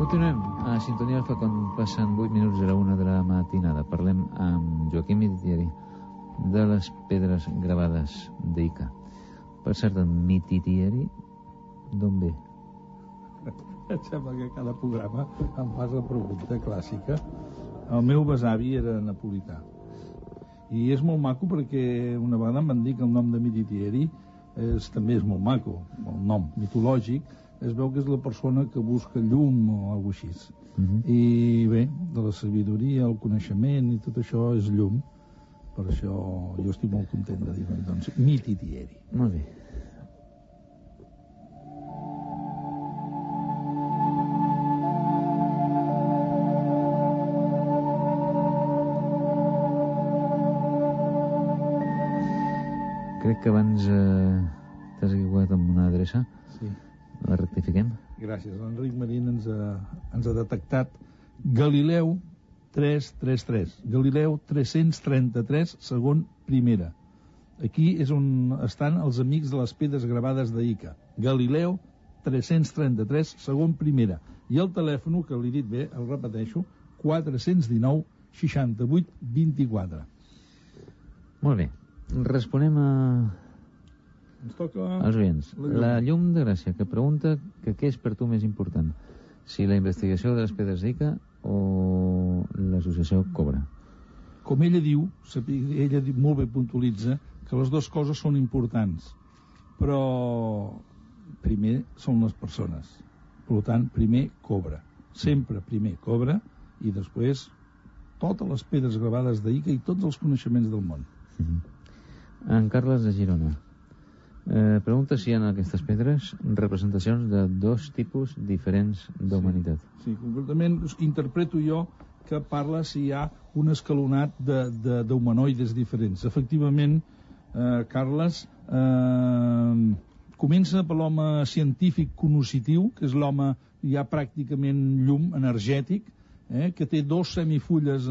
Continuem a Sintonia Alfa quan passen 8 minuts de la 1 de la matinada. Parlem amb Joaquim Mititieri de les pedres gravades d'Ica. Per cert, en Mititieri, d'on ve? Em sembla que cada programa em fas la pregunta clàssica. El meu besavi era napolità. I és molt maco perquè una vegada em van dir que el nom de Mititieri també és molt maco. El nom mitològic es veu que és la persona que busca llum o alguna cosa així. I bé, de la sabidoria, el coneixement i tot això és llum. Per això jo estic molt content de dir-ho. Doncs, Mititieri. Molt bé. Crec que abans t'has equivocat amb una adreça. Sí. La rectifiquem? Gràcies. L'Enric Marín ens ha detectat Galileu 333. Galileu 333, segon primera. Aquí és on estan els amics de les pedres gravades d'Ica. Galileu 333, segon primera. I el telèfon, que l'he dit bé, el repeteixo, 419 68 24. Molt bé. Responem ens toca als oients. La llum de Gràcia, que pregunta que què és per tu més important, si la investigació de les pedres d'Ica o l'associació Cobra. Com ella diu, molt bé puntualitza, que les dues coses són importants, però primer són les persones. Per tant, primer Cobra. Sempre primer Cobra i després totes les pedres gravades d'Ica i tots els coneixements del món. En Carles de Girona pregunta si hi ha en aquestes pedres representacions de dos tipus diferents d'humanitat. Sí, concretament interpreto jo que parla si hi ha un escalonat d'humanoides diferents. Efectivament, Carles, comença per l'home científic cognoscitiu, que és l'home ja pràcticament llum, energètic, que té dos semifulles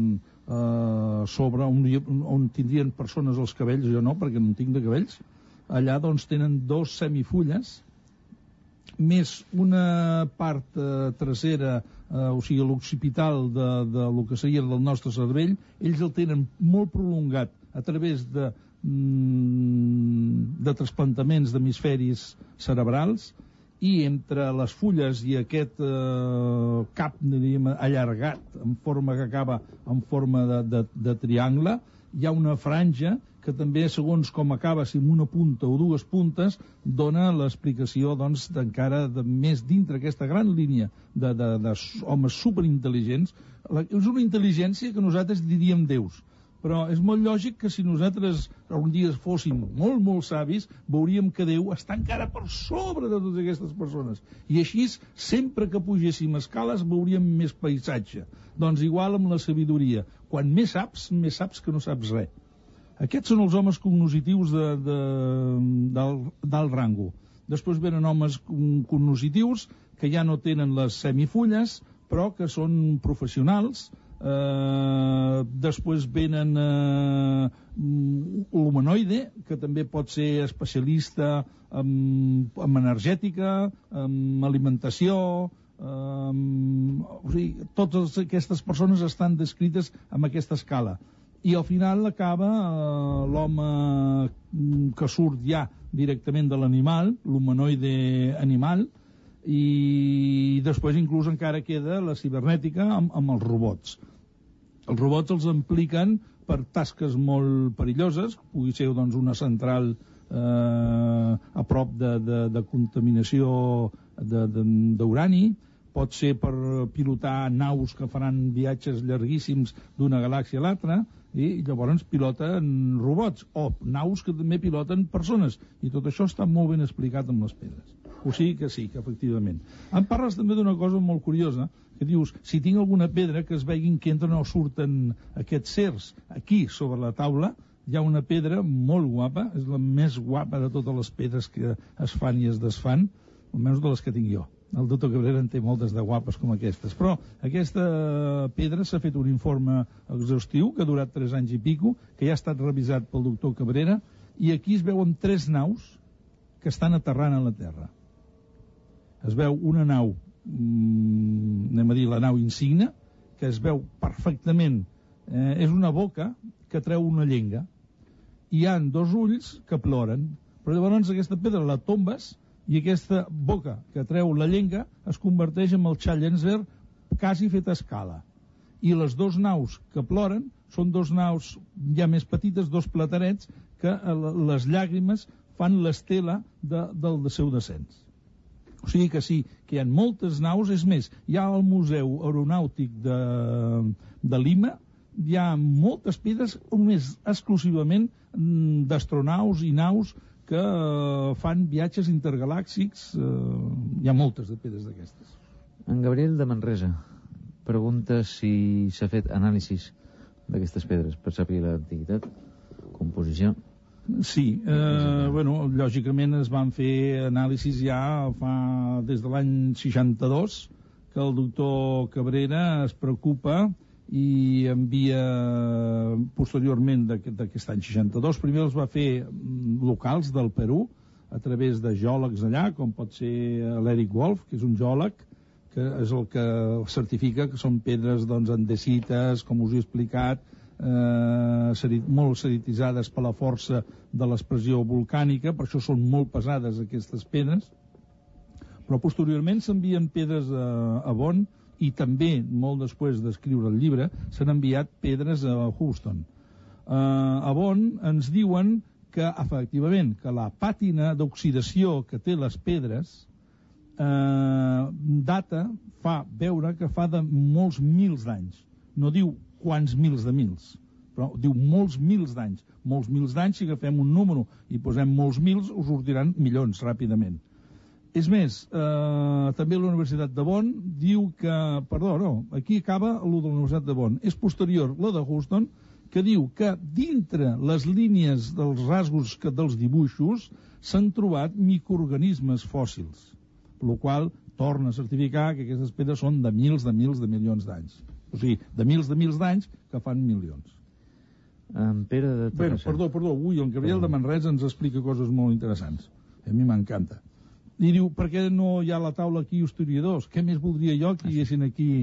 sobre on tindrien persones els cabells, jo no, perquè no en tinc de cabells. Allà doncs tenen dos semifulles més una part trasera, o sigui l'occipital de lo que seria del nostre cervell. Ells el tenen molt prolongat a través de trasplantaments d'hemisferis cerebrals, i entre les fulles i aquest cap, diríem, allargat en forma que acaba en forma de triangle, hi ha una franja que també, segons com acaba, si amb una punta o dues puntes, dona l'explicació, doncs, d'encara més dintre aquesta gran línia d'homes superintel·ligents. És una intel·ligència que nosaltres diríem déus, però és molt lògic que si nosaltres algun dia fóssim molt, molt savis, veuríem que Déu està encara per sobre de totes aquestes persones. I així, sempre que pugéssim escales, veuríem més paisatge. Doncs igual amb la sabidoria. Quan més saps que no saps res. Aquests són els homes cognoscitius d'alt rango. Després venen homes cognoscitius que ja no tenen les semifulles, però que són professionals. Després venen l'humanoide, que també pot ser especialista en energètica, en alimentació, o sigui, totes aquestes persones estan descrites amb aquesta escala. I al final acaba l'home que surt ja directament de l'animal, l'humanoide animal, i després inclús encara queda la cibernètica amb els robots. Els robots els impliquen per tasques molt perilloses, pugui ser doncs, una central a prop de contaminació d'urani, pot ser per pilotar naus que faran viatges llarguíssims d'una galàxia a l'altra, i llavors piloten robots, o naus que també piloten persones, i tot això està molt ben explicat amb les pedres. O sigui que sí, que efectivament. Em parles també d'una cosa molt curiosa, que dius, si tinc alguna pedra que es veguin que entren o surten aquests sers aquí sobre la taula, hi ha una pedra molt guapa, és la més guapa de totes les pedres que es fan i es desfan, almenys de les que tinc jo. El doctor Cabrera en té moltes de guapes com aquestes, però aquesta pedra s'ha fet un informe exhaustiu que ha durat 3 anys i pico, que ja ha estat revisat pel doctor Cabrera, i aquí es veuen 3 naus que estan aterrant a la Terra. Es veu una nau anem a dir, la nau insigne, que es veu perfectament, és una boca que treu una llenga, i hi ha 2 ulls que ploren, però llavors aquesta pedra la tombes i aquesta boca que treu la llenga es converteix en el Challenger quasi fet a escala, i les 2 naus que ploren són 2 naus ja més petites, 2 platerets, que les llàgrimes fan l'estela del seu descens. O sigui que sí, que hi ha moltes naus. És més, hi ha al Museu Aeronàutic de Lima, hi ha moltes pedres només exclusivament d'astronaus i naus que fan viatges intergalàctics. Hi ha moltes de pedres d'aquestes. En Gabriel de Manresa pregunta si s'ha fet anàlisis d'aquestes pedres per saber l'antiguitat, composició. Sí, lògicament es van fer anàlisis ja des de l'any 62, que el doctor Cabrera es preocupa i envia posteriorment d'aquest any 62. Primer els va fer locals del Perú a través de geòlegs allà, com pot ser l'Eric Wolf, que és un geòleg, que és el que certifica que són pedres andesites, com us he explicat, molt sedititzades per la força de l'expressió volcànica, per això són molt pesades aquestes pedres. Però posteriorment s'envien pedres a Bonn, i també, molt després d'escriure el llibre, s'han enviat pedres a Houston. A Bonn ens diuen que, efectivament, que la pàtina d'oxidació que té les pedres fa veure que fa de molts mils d'anys. No diu quants mils de mils, però diu molts mils d'anys. Molts mils d'anys, si agafem un número i posem molts mils, us sortiran milions ràpidament. És més, també la Universitat de Bonn diu que... aquí acaba el de la Universitat de Bonn. És posterior la de Houston, que diu que dintre les línies dels rasgos dels dibuixos s'han trobat microorganismes fòssils, per la qual torna a certificar que aquestes pedres són de milions d'anys. O sigui, de milions d'anys que fan milions. En Pere de Terrassa. Perdó, ui, el Gabriel de Manresa ens explica coses molt interessants. A mi m'encanta. I diu, per què no hi ha a la taula aquí historiadors? Què més voldria jo que hi haguessin aquí...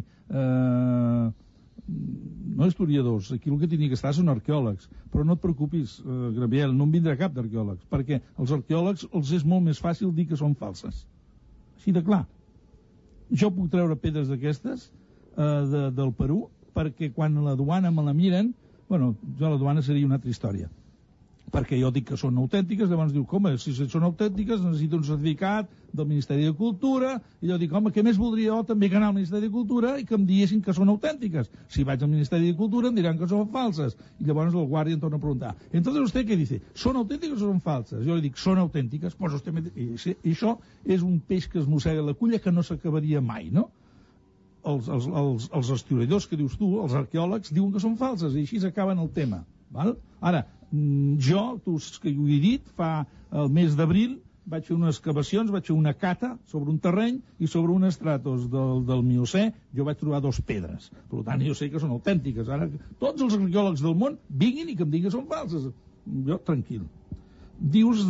no historiadors, aquí el que tenia que estar són arqueòlegs. Però no et preocupis, Gabriel, no en vindrà cap d'arqueòlegs, perquè als arqueòlegs els és molt més fàcil dir que són falses. Així de clar. Jo puc treure pedres d'aquestes del Perú, perquè quan la duana me la miren, jo la duana seria una altra història, perquè jo dic que són autèntiques, llavors diu, com, si són autèntiques necessito un certificat del Ministeri de Cultura, i jo dic, home, què més voldria jo també que anar al Ministeri de Cultura i que em diguessin que són autèntiques? Si vaig al Ministeri de Cultura em diran que són falses, i llavors el guàrdia em torna a preguntar, entonces usted què dice? ¿Son auténticas o son falsas? Jo li dic, són autèntiques, pues usted i això és un peix que es mossega la culla que no s'acabaria mai, no? Els historiadors que dius tu, els arqueòlegs, diuen que són falses, i així s'acaben el tema. Val? Ara, jo, que ho he dit, fa el mes d'abril vaig fer unes excavacions, vaig fer una cata sobre un terreny i sobre un estratos del Miocè jo vaig trobar 2 pedres. Per tant, jo sé que són autèntiques. Ara, tots els arqueòlegs del món vinguin i que em diguin que són falses. Jo, tranquil. Dius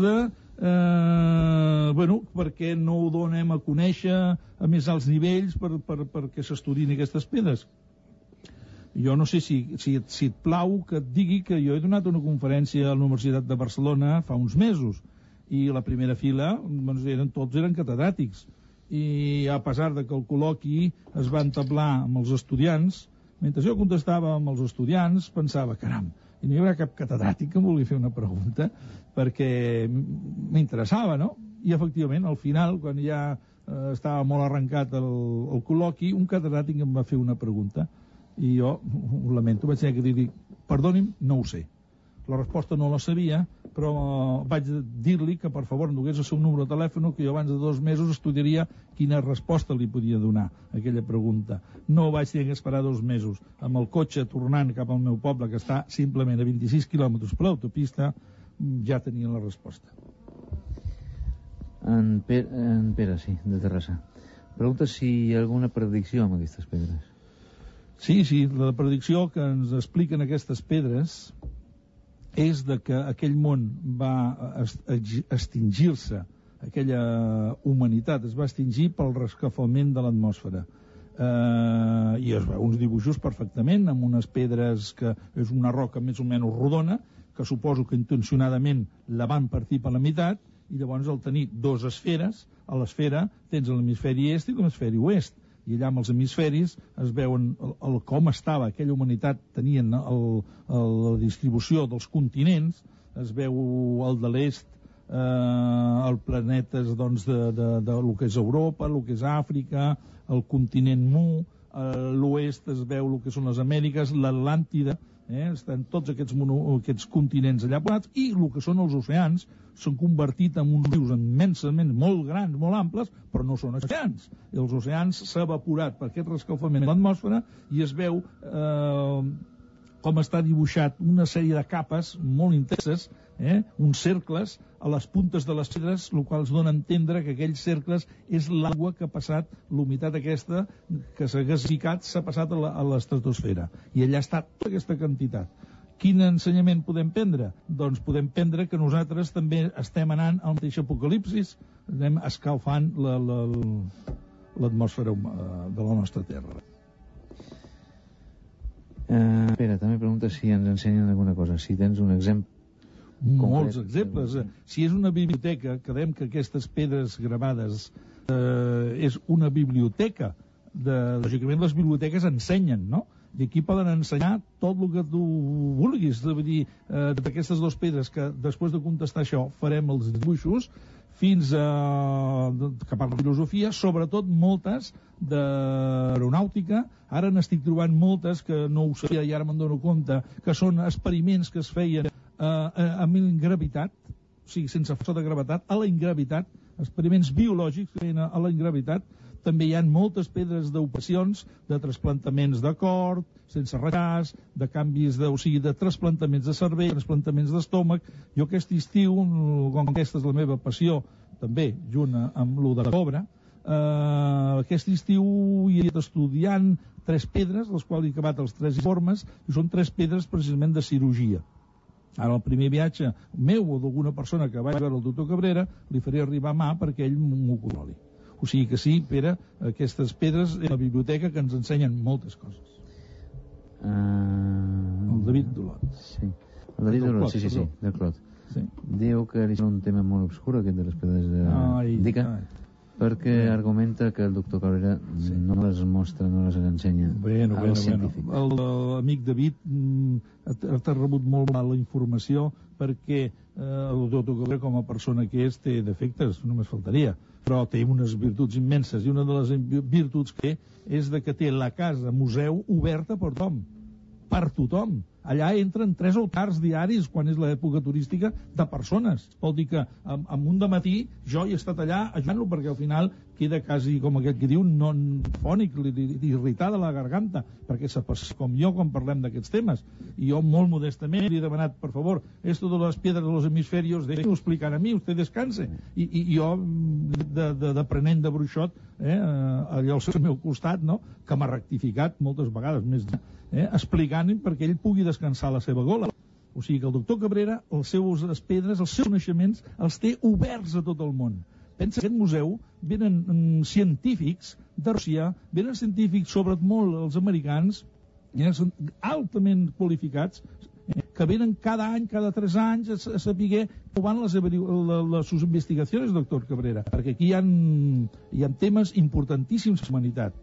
per què no ho donem a conèixer a més alts nivells perquè s'estudin aquestes pedres? Jo no sé si et plau que et digui que jo he donat una conferència a la Universitat de Barcelona fa uns mesos i la primera fila tots eren catedràtics i a pesar de que el col·loqui es va entablar amb els estudiants, mentre jo contestava amb els estudiants pensava, caram, i no hi haurà cap catedràtic que em vulgui fer una pregunta perquè m'interessava, no? I efectivament al final, quan ja estava molt arrencat el col·loqui, un catedràtic em va fer una pregunta i jo, ho lamento, vaig tenir que dir, perdoni'm, no ho sé. La resposta no la sabia, però vaig dir-li que per favor em donés el seu número de telèfon, que jo abans de 2 mesos estudiaria quina resposta li podia donar a aquella pregunta. No vaig tenir que esperar 2 mesos. Amb el cotxe tornant cap al meu poble, que està simplement a 26 quilòmetres per l'autopista, ja tenia la resposta. En Pere, sí, de Terrassa. Pregunta si hi ha alguna predicció amb aquestes pedres. Sí, la predicció que ens expliquen aquestes pedres és de que aquell món va extingir-se aquella humanitat es va extingir pel rescafament de l'atmosfera. I es veu uns dibuixos perfectament amb unes pedres que és una roca més o menys rodona, que suposo que intencionadament la van partir per la meitat, i llavors al tenir dues esferes, a l'esfera tens l'hemisferi est i l'hemisferi oest, i allà amb els hemisferis es veuen com estava aquella humanitat, tenien la distribució dels continents, es veu el de l'est, el planetes doncs, de lo que és Europa, lo que és Àfrica, el continent Mu, l'oest es veu el que són les Amèriques, l'Atlàntida, estan tots aquests continents allà posats, i el que són els oceans s'han convertit en uns rius immensament molt grans, molt amples, però no són oceans. Els oceans s'ha evaporat per aquest rescalfament de l'atmosfera i es veu com està dibuixat una sèrie de capes molt intenses, uns cercles a les puntes de les pedres, el qual es dona a entendre que aquells cercles és l'aigua que ha passat, l'humitat aquesta que s'ha gasificat, s'ha passat a l'estratosfera. I allà està tota aquesta quantitat. Quin ensenyament podem prendre? Doncs podem prendre que nosaltres també estem anant al mateix apocalipsis, anem escalfant l'atmosfera de la nostra Terra. Espera, també pregunta si ens ensenyen alguna cosa, si tens un exemple. Molts exemples. Si és una biblioteca, quedem que aquestes pedres gravades és una biblioteca. Lògicament les biblioteques ensenyen, no? I aquí poden ensenyar tot el que tu vulguis. Vull dir, d'aquestes dues pedres que després de contestar això farem els dibuixos, fins a que parla de filosofia, sobretot moltes d'aeronàutica. Ara n'estic trobant moltes que no ho sabia i ara me'n dono compte que són experiments que es feien amb ingravitat, o sigui, sense força de gravetat, a la ingravitat, experiments biològics que feien a la ingravitat. També hi ha moltes pedres d'operacions, de trasplantaments de cor, sense rechàs, de canvis o sigui, de trasplantaments de cervell, trasplantaments d'estómac. Jo aquest estiu, com aquesta és la meva passió, també, junt amb lo de la cobra, aquest estiu hi he estat estudiant 3 pedres, les quals he acabat els 3 informes, i són 3 pedres precisament de cirurgia. Ara, el primer viatge meu o d'alguna persona que vaig veure el doctor Cabrera, li faré arribar a mà perquè ell m'ho controli. O sigui que sí, Pere, aquestes pedres és la biblioteca que ens ensenyen moltes coses. El David Dolot. Sí, el David Dolot, sí, del Clot. Sí. Diu que és un tema molt obscur, aquest de les pedres d'Ica, perquè argumenta que el doctor Cabrera no les mostra, no les ensenya als científics. L'amic David ha rebut molt mal la informació perquè el doctor Cabrera, com a persona que és, té defectes, només faltaria, però té unes virtuts immenses, i una de les virtuts que és de que té la casa museu oberta per tothom. Per tothom. Allà entren 3 autocars diaris, quan és l'època turística, de persones. Vol dir que en un dematí jo he estat allà ajudant-lo, perquè al final queda quasi, com aquest que diu, non fònic, irritada la garganta, perquè se passa com jo quan parlem d'aquests temes. I jo molt modestament li he demanat, per favor, esto de les piedras de los hemisferios, deixeu explicar a mi, usted descanse. I jo, d'aprenent de bruixot, allò al meu costat, no?, que m'ha rectificat moltes vegades més, explicant-hi perquè ell pugui descansar la seva gola. O sigui que el doctor Cabrera, les seves pedres, els seus coneixements, els té oberts a tot el món. Pensa que aquest museu venen científics de Rússia, venen científics, sobretot molt els americans, són altament qualificats, que venen cada any, cada 3 anys, a saber com van les sus investigacions, doctor Cabrera, perquè aquí hi ha temes importantíssims de la humanitat.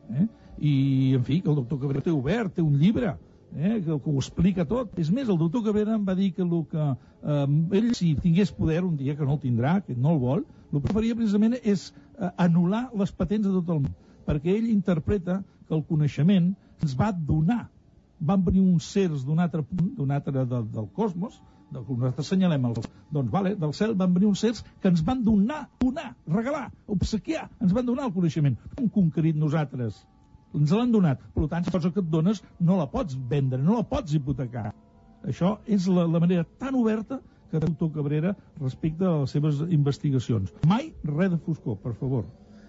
I, en fi, que el doctor Cabrera té obert, té un llibre, que ho explica tot. És més, el doctor Cabrera em va dir que ell, si tingués poder un dia, que no el tindrà, que no el vol, el que faria precisament és anul·lar les patents de tot el món, perquè ell interpreta que el coneixement ens va donar. Van venir uns sers d'un altre punt, del cosmos, del que nosaltres assenyalem, doncs del cel van venir uns sers que ens van donar, regalar, obsequiar, ens van donar el coneixement. No hem conquerit nosaltres, ens l'han donat. Per tant, la cosa que et dones no la pots vendre, no la pots hipotecar. Això és la manera tan oberta que el doctor Cabrera respecte a les seves investigacions. Mai res de foscor, per favor.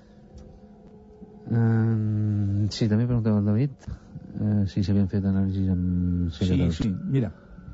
Sí, també preguntava el David si s'havien fet anàlisis amb Sí, mira.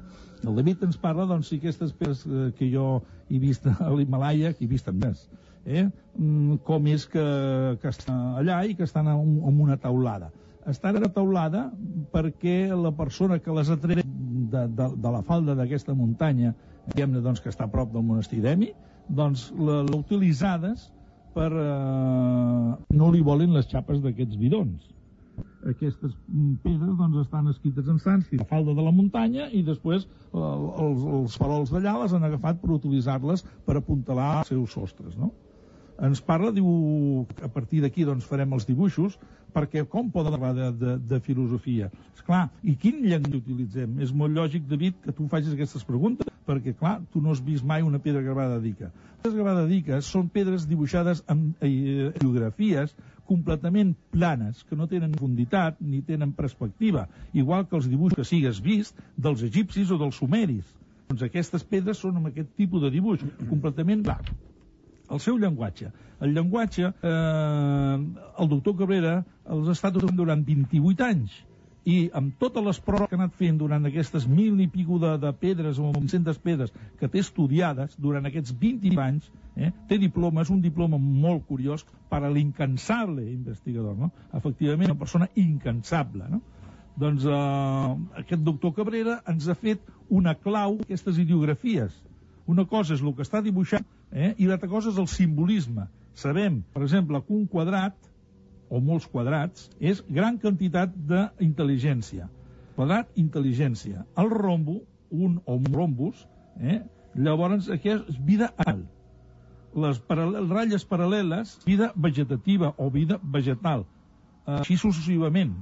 El David ens parla, doncs, si aquestes pedres que jo he vist a l'Himalaya, que he vist en més, com és que estan allà i que estan en una taulada. Estan a taulada perquè la persona que les ha tret de la falda d'aquesta muntanya, diguem-ne, doncs, que està a prop del monestir d'Emi, doncs l'ha utilitzades per... no li volen les xapes d'aquests bidons. Aquestes pedres, doncs, estan escrites en sànscrit, la falda de la muntanya, i després els farols d'allà les han agafat per utilitzar-les per apuntalar els seus sostres, no? Ens parla, diu, a partir d'aquí doncs farem els dibuixos, perquè com poden parlar de filosofia? Esclar, i quin llenguatge utilitzem? És molt lògic, David, que tu facis aquestes preguntes, perquè, clar, tu no has vist mai una pedra gravada d'Ica. Les gravades d'Ica són pedres dibuixades amb ideografies completament planes, que no tenen profunditat ni tenen perspectiva, igual que els dibuixos que sigues vist dels egipcis o dels sumeris. Doncs aquestes pedres són amb aquest tipus de dibuix, completament pla. El seu llenguatge. El llenguatge, el doctor Cabrera els ha estat usant durant 28 anys, i amb totes les proves que ha anat fent durant aquestes 1.000 i pico de pedres o 500 pedres que té estudiades durant aquests 20 anys, té diploma, és un diploma molt curiós per a l'incansable investigador, no? Efectivament, una persona incansable, no? Doncs aquest doctor Cabrera ens ha fet una clau d'aquestes ideografies. Una cosa és el que està dibuixant, i l'altra cosa és el simbolisme. Sabem, per exemple, que un quadrat, o molts quadrats, és gran quantitat d'intel·ligència. Quadrat, intel·ligència. El rombo, un rombus, llavors aquí és vida alt. Les ratlles paral·leles, vida vegetativa o vida vegetal. Així successivament,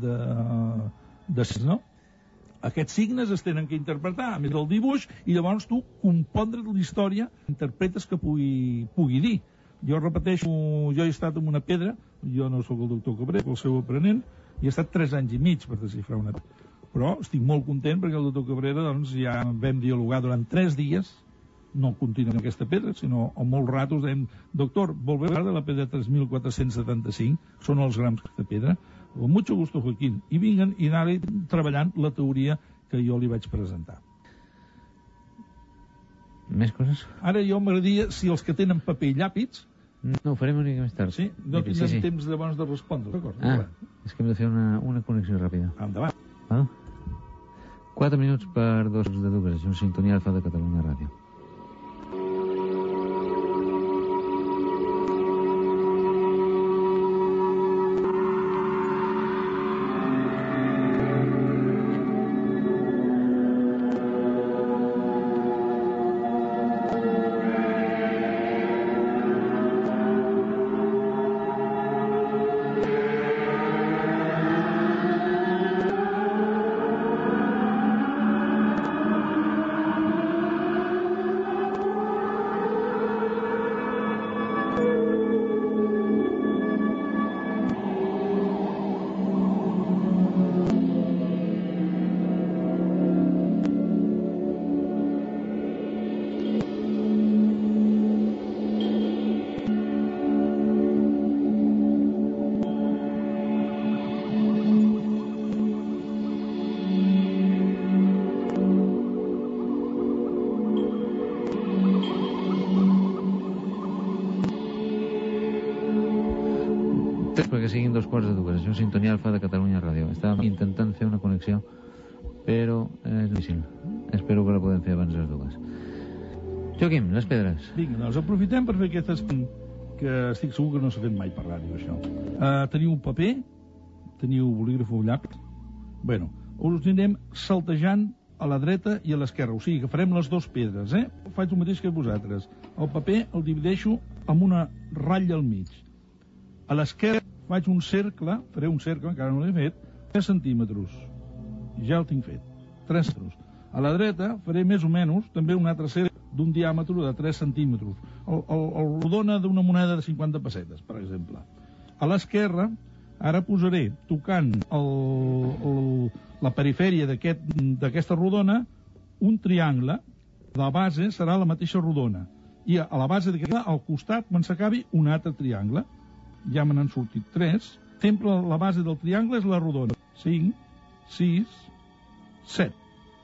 no? Aquests signes es tenen que interpretar, a més del dibuix, i llavors tu compondre's la història, interpretes que pugui dir. Jo repeteixo, jo he estat en una pedra, jo no sóc el doctor Cabrera, el seu aprenent, i he estat 3 anys i mig per desxifrar una pedra. Però estic molt content perquè el doctor Cabrera, doncs, ja vam dialogar durant 3 dies, no continuem amb aquesta pedra, sinó a molts ratos dèiem, doctor, volveu a de la pedra 3.475, són els grams de pedra, con mucho gusto, Joaquín, i vinguen i anar treballant la teoria que jo li vaig presentar. Més coses? Ara jo m'agradaria, si els que tenen paper i llàpits... No, ho farem una mica més tard. Sí? No tindrem temps llavors de respondre, d'acord? És que hem de fer una connexió ràpida. Endavant. 4 minuts per 2 de dues, és una sintonia alfa de Catalunya Ràdio. Perquè siguin 2:45, és una sintonia alfa de Catalunya Ràdio. Estàvem intentant fer una connexió, però és difícil. Espero que la podem fer abans de les 2. Joaquim, les pedres. Vinga, doncs aprofitem per fer aquestes que estic segur que no s'ha fet mai per ràdio, això. Teniu un paper, teniu bolígraf o llapis. Bueno, us anirem saltejant a la dreta i a l'esquerra, o sigui que farem les 2 pedres, Faig el mateix que vosaltres. El paper el divideixo amb una ratlla al mig. A l'esquerra faig un cercle, faré un cercle, encara no l'he fet, 3 centímetres. Ja el tinc fet, 3 centímetres. A la dreta faré més o menys també un altre cercle d'un diàmetre de 3 centímetres. El rodona d'una moneda de 50 pessetes, per exemple. A l'esquerra, ara posaré, tocant la perifèria d'aquesta rodona, un triangle. La base serà la mateixa rodona. I a la base d'aquesta, al costat, me'n s'acabi un altre triangle. Ja me n'han sortit 3. Sempre la base del triangle és la rodona. 5, 6, 7.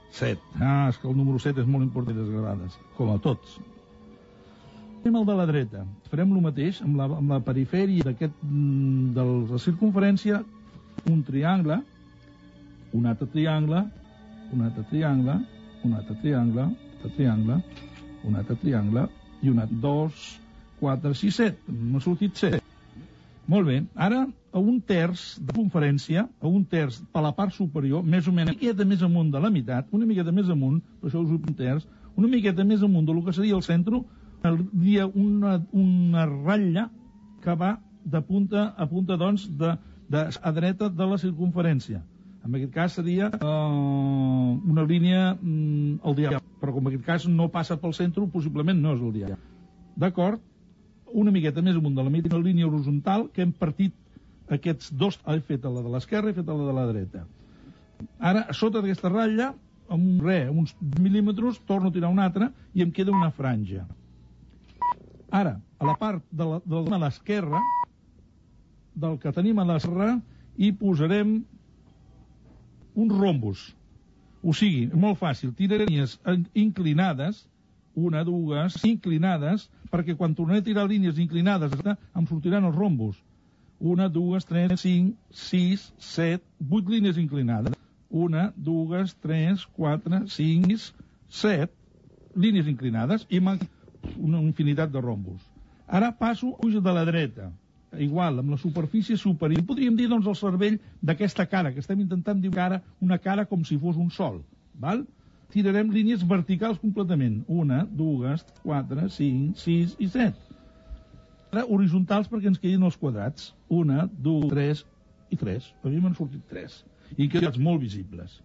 7. És que el número 7 és molt important les vegades, com a tots. Anem al de la dreta. Farem el mateix amb la perifèria de la circunferència, un triangle, un altre triangle, un altre triangle, un altre triangle, un altre triangle, un altre triangle, i un altre, 2, 4, 6, 7. M'ha sortit 7. Molt bé. Ara, a un terç de conferència, a un terç per la part superior, més o menys una miqueta més amunt de la meitat, una miqueta més amunt, per això us un terç, una miqueta més amunt del que seria el centre, hi ha una ratlla que va de punta a punta, doncs, a dreta de la circunferència. En aquest cas seria una línia al diàmetre, però com en aquest cas no passa pel centre, possiblement no és el diàmetre. D'acord? Una miqueta més amunt de la meitat, una línia horitzontal que hem partit aquests dos, he fet la de l'esquerra i he fet la de la dreta. Ara, a sota d'aquesta ratlla, amb uns mil·límetres, torno a tirar una altra i em queda una franja. Ara, a la part de l'esquerra, del que tenim a l'esquerra, hi posarem uns rombos. O sigui, molt fàcil, tiraré línies inclinades, una, dues, inclinades, perquè quan tornaré a tirar línies inclinades em sortiran els rombos. Una, dues, tres, 5, 6, 7, 8 línies inclinades. Una, dues, tres, 4, 5, 7 línies inclinades i una infinitat de rombos. Ara passo a de la dreta. Igual, amb la superfície superior. Podríem dir, doncs, el cervell d'aquesta cara, que estem intentant dibujar una cara com si fos un sol. Val? Tirarem línies verticals completament. Una, dues, 4, 5, 6 i 7. Ara, horitzontals perquè ens quedin els quadrats. Una, dues, 3 i 3. A mi m'han sortit 3. I quedats molt visibles.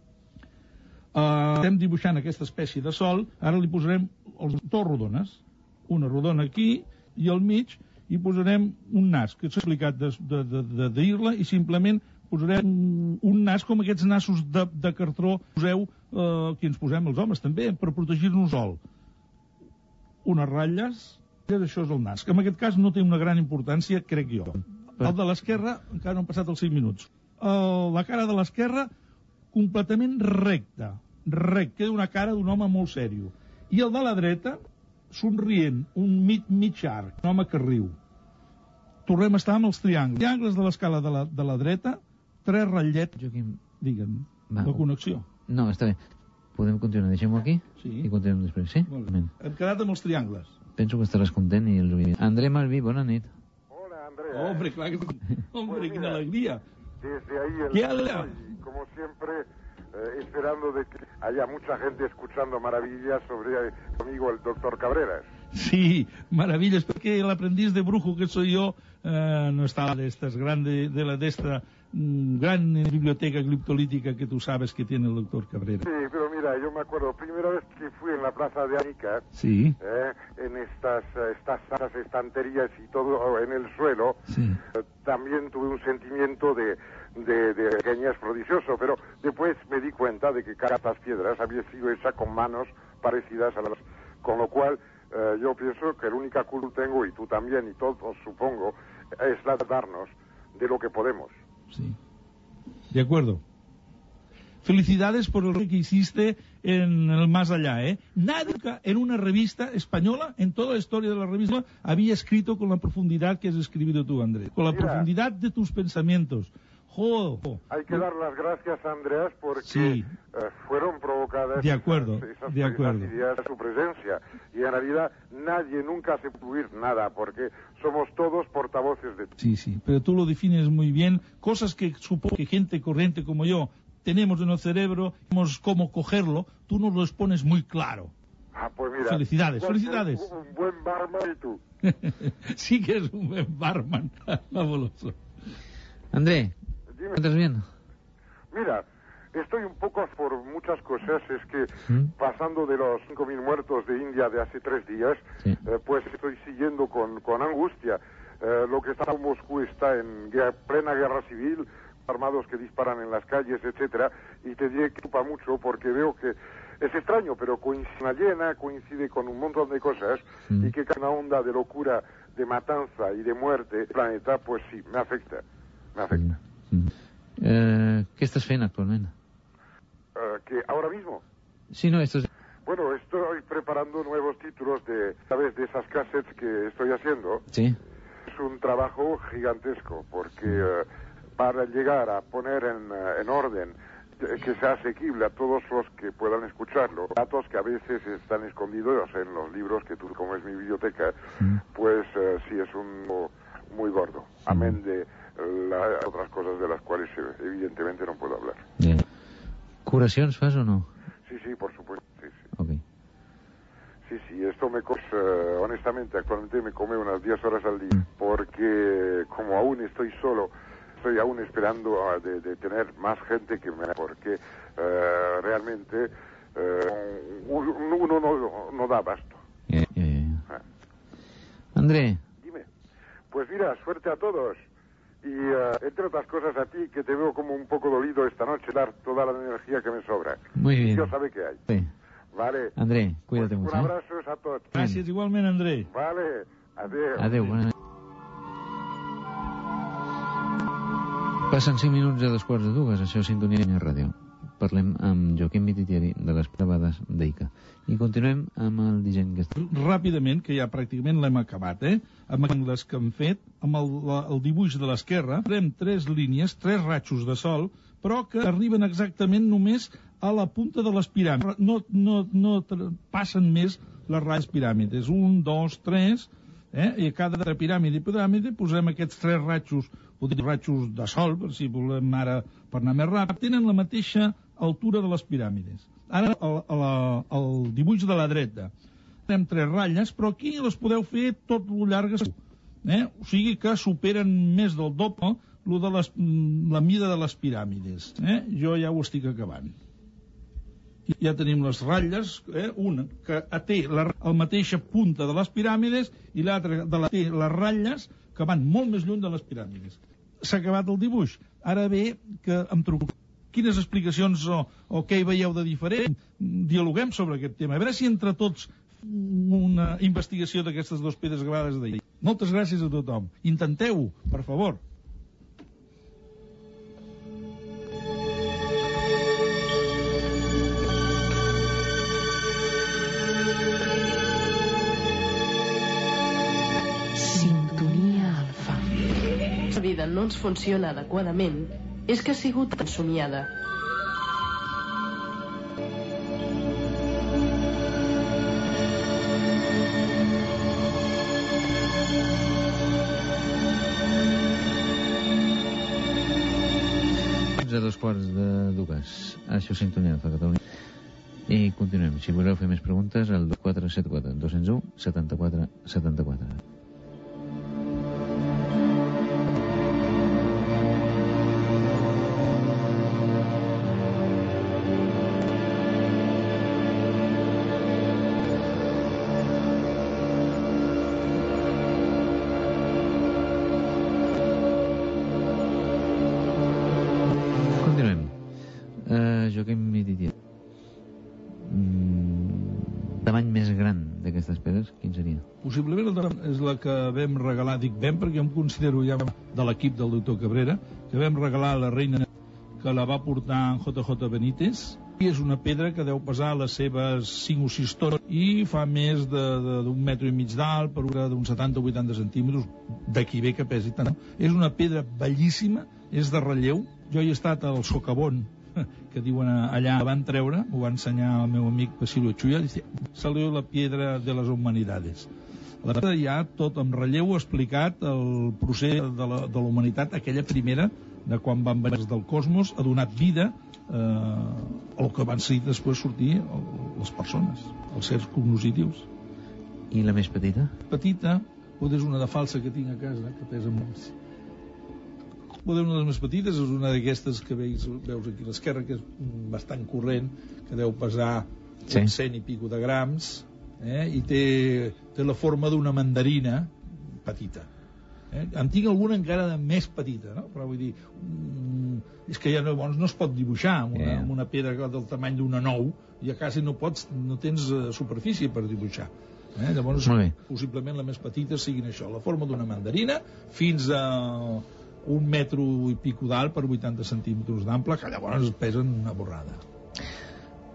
Estem dibuixant aquesta espècie de sol. Ara li posarem dos rodones. Una rodona aquí i al mig hi posarem un nas, que s'ha explicat de dir-la, i simplement posarem un nas com aquests nassos de cartró poseu, que ens posem els homes també, per protegir-nos sol. Unes ratlles, això és el nas, que en aquest cas no té una gran importància, crec jo. El de l'esquerra, encara no han passat els 5 minuts. La cara de l'esquerra, completament recta, queda una cara d'un home molt sèrio. I el de la dreta, somrient, un mig arc, un home que riu. Tornem a estar amb els triangles. Triangles de l'escala de la dreta, 3 ratlletes, digue'm, de connexió. No, està bé. Podem continuar, deixem-ho aquí? Sí. I continuem després, sí? Molt bé. Hem quedat amb els triangles. Penso que estaràs content i els oients. André Malví, bona nit. Hola, Andrea. Hombre, clar que... Hombre, quina alegría. Desde ahí ¿Qué habla? Como siempre, esperando de que haya mucha gente escuchando maravillas sobre mi amigo el doctor Cabreras. Sí, maravillas, porque el aprendiz de brujo que soy yo no estaba de estas grandes, de esta gran biblioteca criptolítica que tú sabes que tiene el doctor Cabreras. Sí, pero mira, yo me acuerdo, primera vez que fui en la plaza de Anica, sí, en estas estanterías y todo en el suelo, sí, también tuve un sentimiento de pequeñas prodigioso, pero después me di cuenta de que cada estas piedras había sido hecha con manos parecidas a las, con lo cual yo pienso que la única culpa que tengo, y tú también, y todos supongo, es la de darnos de lo que podemos. Sí, de acuerdo. Felicidades por el rol que hiciste en el más allá, ¿eh? Nadie en una revista española, en toda la historia de la revista, había escrito con la profundidad que has escrito tú, Andrés. Con la profundidad de tus pensamientos. Hay que dar las gracias a Andreas porque sí, fueron provocadas de acuerdo, esas de acuerdo. ideas de su presencia. Y en realidad nadie nunca hace fluir nada porque somos todos portavoces de... Sí, sí, pero tú lo defines muy bien. Cosas que supongo que gente corriente como yo tenemos en el cerebro, tenemos cómo cogerlo, tú nos lo expones muy claro. Ah, pues mira. Felicidades, felicidades. Un buen barman y tú. Sí que es un buen barman. Fabuloso. André, ¿me estás bien? Mira, estoy un poco por muchas cosas. Es que pasando de los 5.000 muertos de India de hace 3 días, sí, pues estoy siguiendo con angustia. Lo que está en Moscú está en plena guerra civil, armados que disparan en las calles, etcétera, y te diré que preocupa mucho porque veo que es extraño, pero coincide con un montón de cosas, y que cada onda de locura, de matanza y de muerte del planeta, pues sí, me afecta. Què estàs fent actualment? ¿Que ahora mismo? Sí, no, esto es... Bueno, estoy preparando nuevos títulos ¿sabes? De esas cassettes que estoy haciendo. Sí. Es un trabajo gigantesco, porque para llegar a poner en orden que sea asequible a todos los que puedan escuclarlo, datos que a veces están escondidos en los libros que tú, como es mi biblioteca, pues sí es muy gordo, amén de las otras cosas de las cuales evidentemente no puedo hablar. Bien. ¿Curacions fas o no? Sí, por supuesto, sí. Okay. Sí, esto honestamente, actualmente me come unas 10 horas al día, porque como aún estoy solo, estoy aún esperando de tener más gente que me... porque realmente uno no da abasto. André. Dime. Pues mira, suerte a todos. Y entre otras cosas a ti, que te veo como un poco dolido esta noche, dar toda la energía que me sobra. Muy bien. Dios sabe qué hay. Sí. Vale. André, cuídate mucho. Un abrazo a tots. Gràcies, igualment, André. Vale. Adéu. Adéu. Passen 5 minuts a 2:45, això és Sintonia Ràdio. Parlem amb Joaquim Mititieri de les pavades d'Ica. I continuem amb el disseny que està... Ràpidament, que ja pràcticament l'hem acabat, amb les que hem fet, amb el dibuix de l'esquerra, farem 3 línies, 3 ratxos de sol, però que arriben exactament només a la punta de les piràmides. No passen més les ratlles piràmides. 1, 2, 3, i a cada piràmide posem aquests 3 ratxos, ratxos de sol, si volem ara per anar més ràpid, tenen la mateixa altura de les piràmides. Ara, el dibuix de la dreta, tenim 3 ratlles, però aquí les podeu fer tot lo llargues, o sigui que superen més del doble la mida de les piràmides. Jo ja ho estic acabant. Ja tenim les ratlles, una que té la mateixa punta de les piràmides i l'altra té les ratlles que van molt més lluny de les piràmides. S'ha acabat el dibuix. Ara ve que em truco. Quines explicacions o què hi veieu de diferent? Dialoguem sobre aquest tema. A veure si entre tots una investigació d'aquestes 2 pedres gravades d'ahir. Moltes gràcies a tothom. Intenteu-ho, per favor. La vida no ens funciona adequadament és que ha sigut tan somiada. A 2:45. Això és Sintonia de Catalunya. I continuem. Si voleu fer més preguntes, al 2474 201 74 74. Joaquim Mititieri. Tamany més gran d'aquestes pedres, quin seria? Possiblement és la que vam regalar, dic vam perquè em considero ja de l'equip del doctor Cabrera, que vam regalar a la reina, que la va portar en JJ Benítez, i és una pedra que deu pesar les seves 5 o 6 tones i fa més d'un metre i mig d'alt, per d'uns 70 o 80 centímetres, d'aquí ve que pesi tant. És una pedra bellíssima, és de relleu. Jo hi he estat al socavón, que diuen allà, van treure, ho va ensenyar el meu amic Basilio Chuya, dice, salió la piedra de les humanidades. La pedra ja tot en relleu explicat el procés de la humanitat, aquella primera, de quan van venir del cosmos, ha donat vida el que van ser després sortir les persones, els sers cognoscitius. I la més petita? Petita, és una de falsa que tinc a casa, que pesa molt. Una de les més petites és una d'aquestes que veus aquí a l'esquerra, que és bastant corrent, que deu pesar 100 i pico de grams, i té la forma d'una mandarina petita. En tinc alguna encara de més petita, no? Però vull dir, és que ja no es pot dibuixar amb una pedra del tamany d'una nou, ja quasi no tens superfície per dibuixar. Llavors, possiblement la més petita siguin això, la forma d'una mandarina, fins a 1 metre i pico d'alt per 80 centímetres d'ample, que llavors pesen una borrada.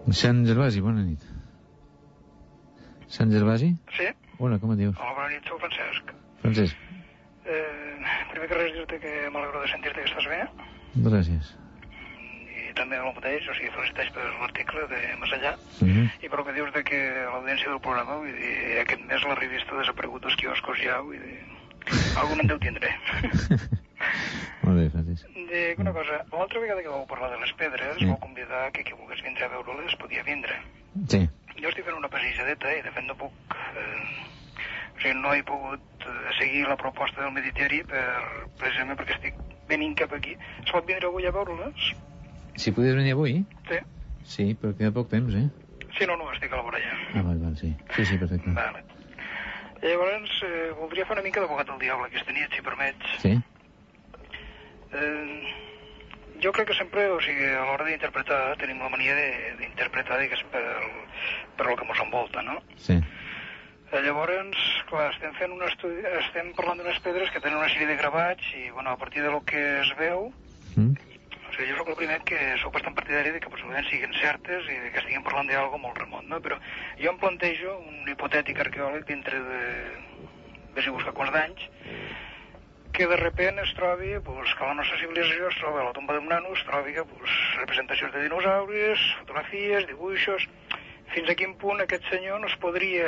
Sant Gervasi, bona nit. Sant Gervasi? Sí. Hola, com et dius? Hola, bona nit, soc Francesc. Francesc. Primer que res dir-te que m'alegro de sentir-te que estàs bé. Gràcies. I també el mateix, o sigui, felicitacions per l'article de Més Allà. I per el que dius de que l'audiència del programa, vull dir, aquest mes la revista ha desaparegut dels quioscos ja, vull dir, algun en deu tindré. Molt bé, Francesc. Dic una cosa, l'altra vegada que vau parlar de les pedres, vau convidar que qui volgués vindre a veure-les podia vindre. Sí. Jo estic fent una passejadeta i de fet no puc... o sigui, no he pogut seguir la proposta del Mediteri precisament perquè estic venint cap aquí. Es pot vindre avui a veure-les? Si podies venir avui? Sí. Sí, però queda poc temps, eh? Sí, no, estic a la vora ja. Val, sí. Sí, perfecte. Vale. Llavors, voldria fer una mica d'advocat del diable aquesta nit, si permets. Sí. Jo crec que sempre, o sigui, a l'hora d'interpretar, tenim la mania d'interpretar, digues, per el que ens envolta, no? Sí. Llavors, clar, estem fent un estudi, estem parlant d'unes pedres que tenen una sèrie de gravats i, bueno, a partir del que es veu, o sigui, jo soc el primer que soc bastant partidari de que possiblement siguin certes i que estiguem parlant d'algo molt remot, no? Però jo em plantejo un hipotètic arqueòleg dintre de... vés a buscar quants d'anys, que de repent es trobi pues, que la nostra civilització es troba a la tomba d'un nano, es trobi que pues, representacions de dinosauris, fotografies, dibuixos... Fins a quin punt aquest senyor no es podria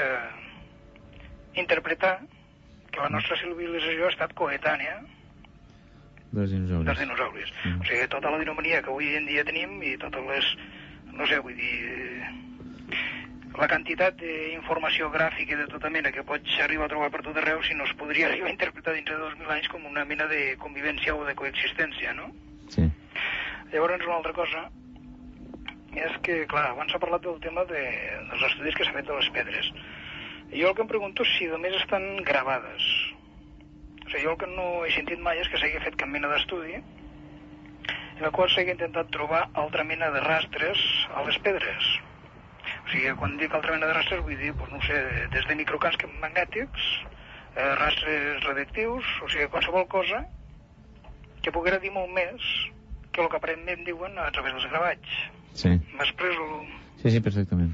interpretar que la nostra civilització ha estat coetània dels dinosauris. O sigui, tota la dinomania que avui en dia tenim i totes les... no sé, vull dir... la quantitat d'informació gràfica de tota mena que pots arribar a trobar per tot arreu, si no es podria arribar a interpretar dintre de 2.000 anys com una mena de convivència o de coexistència, no? Sí. Llavors, una altra cosa és que, clar, abans s'ha parlat del tema dels estudis que s'ha fet de les pedres. Jo el que em pregunto és si només estan gravades. O sigui, jo el que no he sentit mai és que s'hagi fet cap mena d'estudi en el qual s'hagi intentat trobar altra mena de rastres a les pedres. O sigui, quan dic altra mena de rastres vull dir, doncs, no sé, des de microcamps magnètics, rastres radioactius, o sigui, qualsevol cosa que poguera dir molt més que el que aparentment diuen a través dels gravats. Sí. M'has pres el... Sí, perfectament.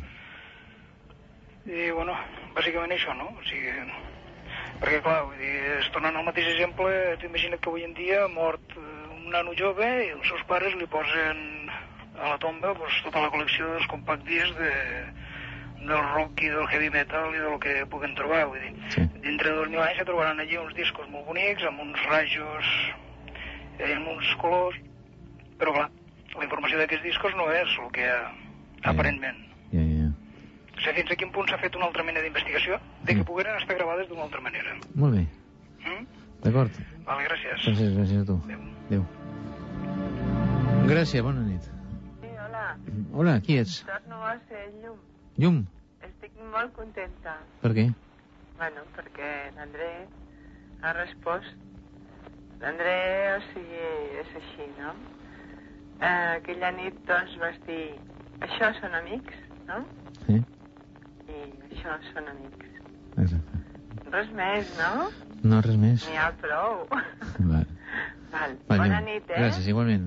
I, bueno, bàsicament això, no? O sigui... Perquè, clar, vull dir, es tornant al mateix exemple, t'imagina't que avui en dia ha mort un nano jove i els seus pares li posen a la tomba pues, tota la col·lecció dels compact discs del rock i del heavy metal i del que puguen trobar, vull dir. Sí. Dintre de 2.000 anys se trobaran allí uns discos molt bonics, amb uns rajos, amb uns colors, però clar, la informació d'aquests discos no és el que aparentment. O sigui, fins a quin punt s'ha fet una altra mena d'investigació de que pogueren estar gravades d'una altra manera. Molt bé. D'acord. Vale, gràcies. Gràcies a tu. Adéu. Gràcies, bona nit. Sí, hola. Hola, qui ets? Torno a ser Llum. Llum? Estic molt contenta. Per què? Bueno, perquè l'André ha respost. L'André, o sigui, és així, no? Aquella nit, doncs, vas dir, això són amics, no? Sí. I això són amics. Exacte. Res més, no? No, res més. N'hi ha prou. Val. Bona nit, Gràcies, igualment.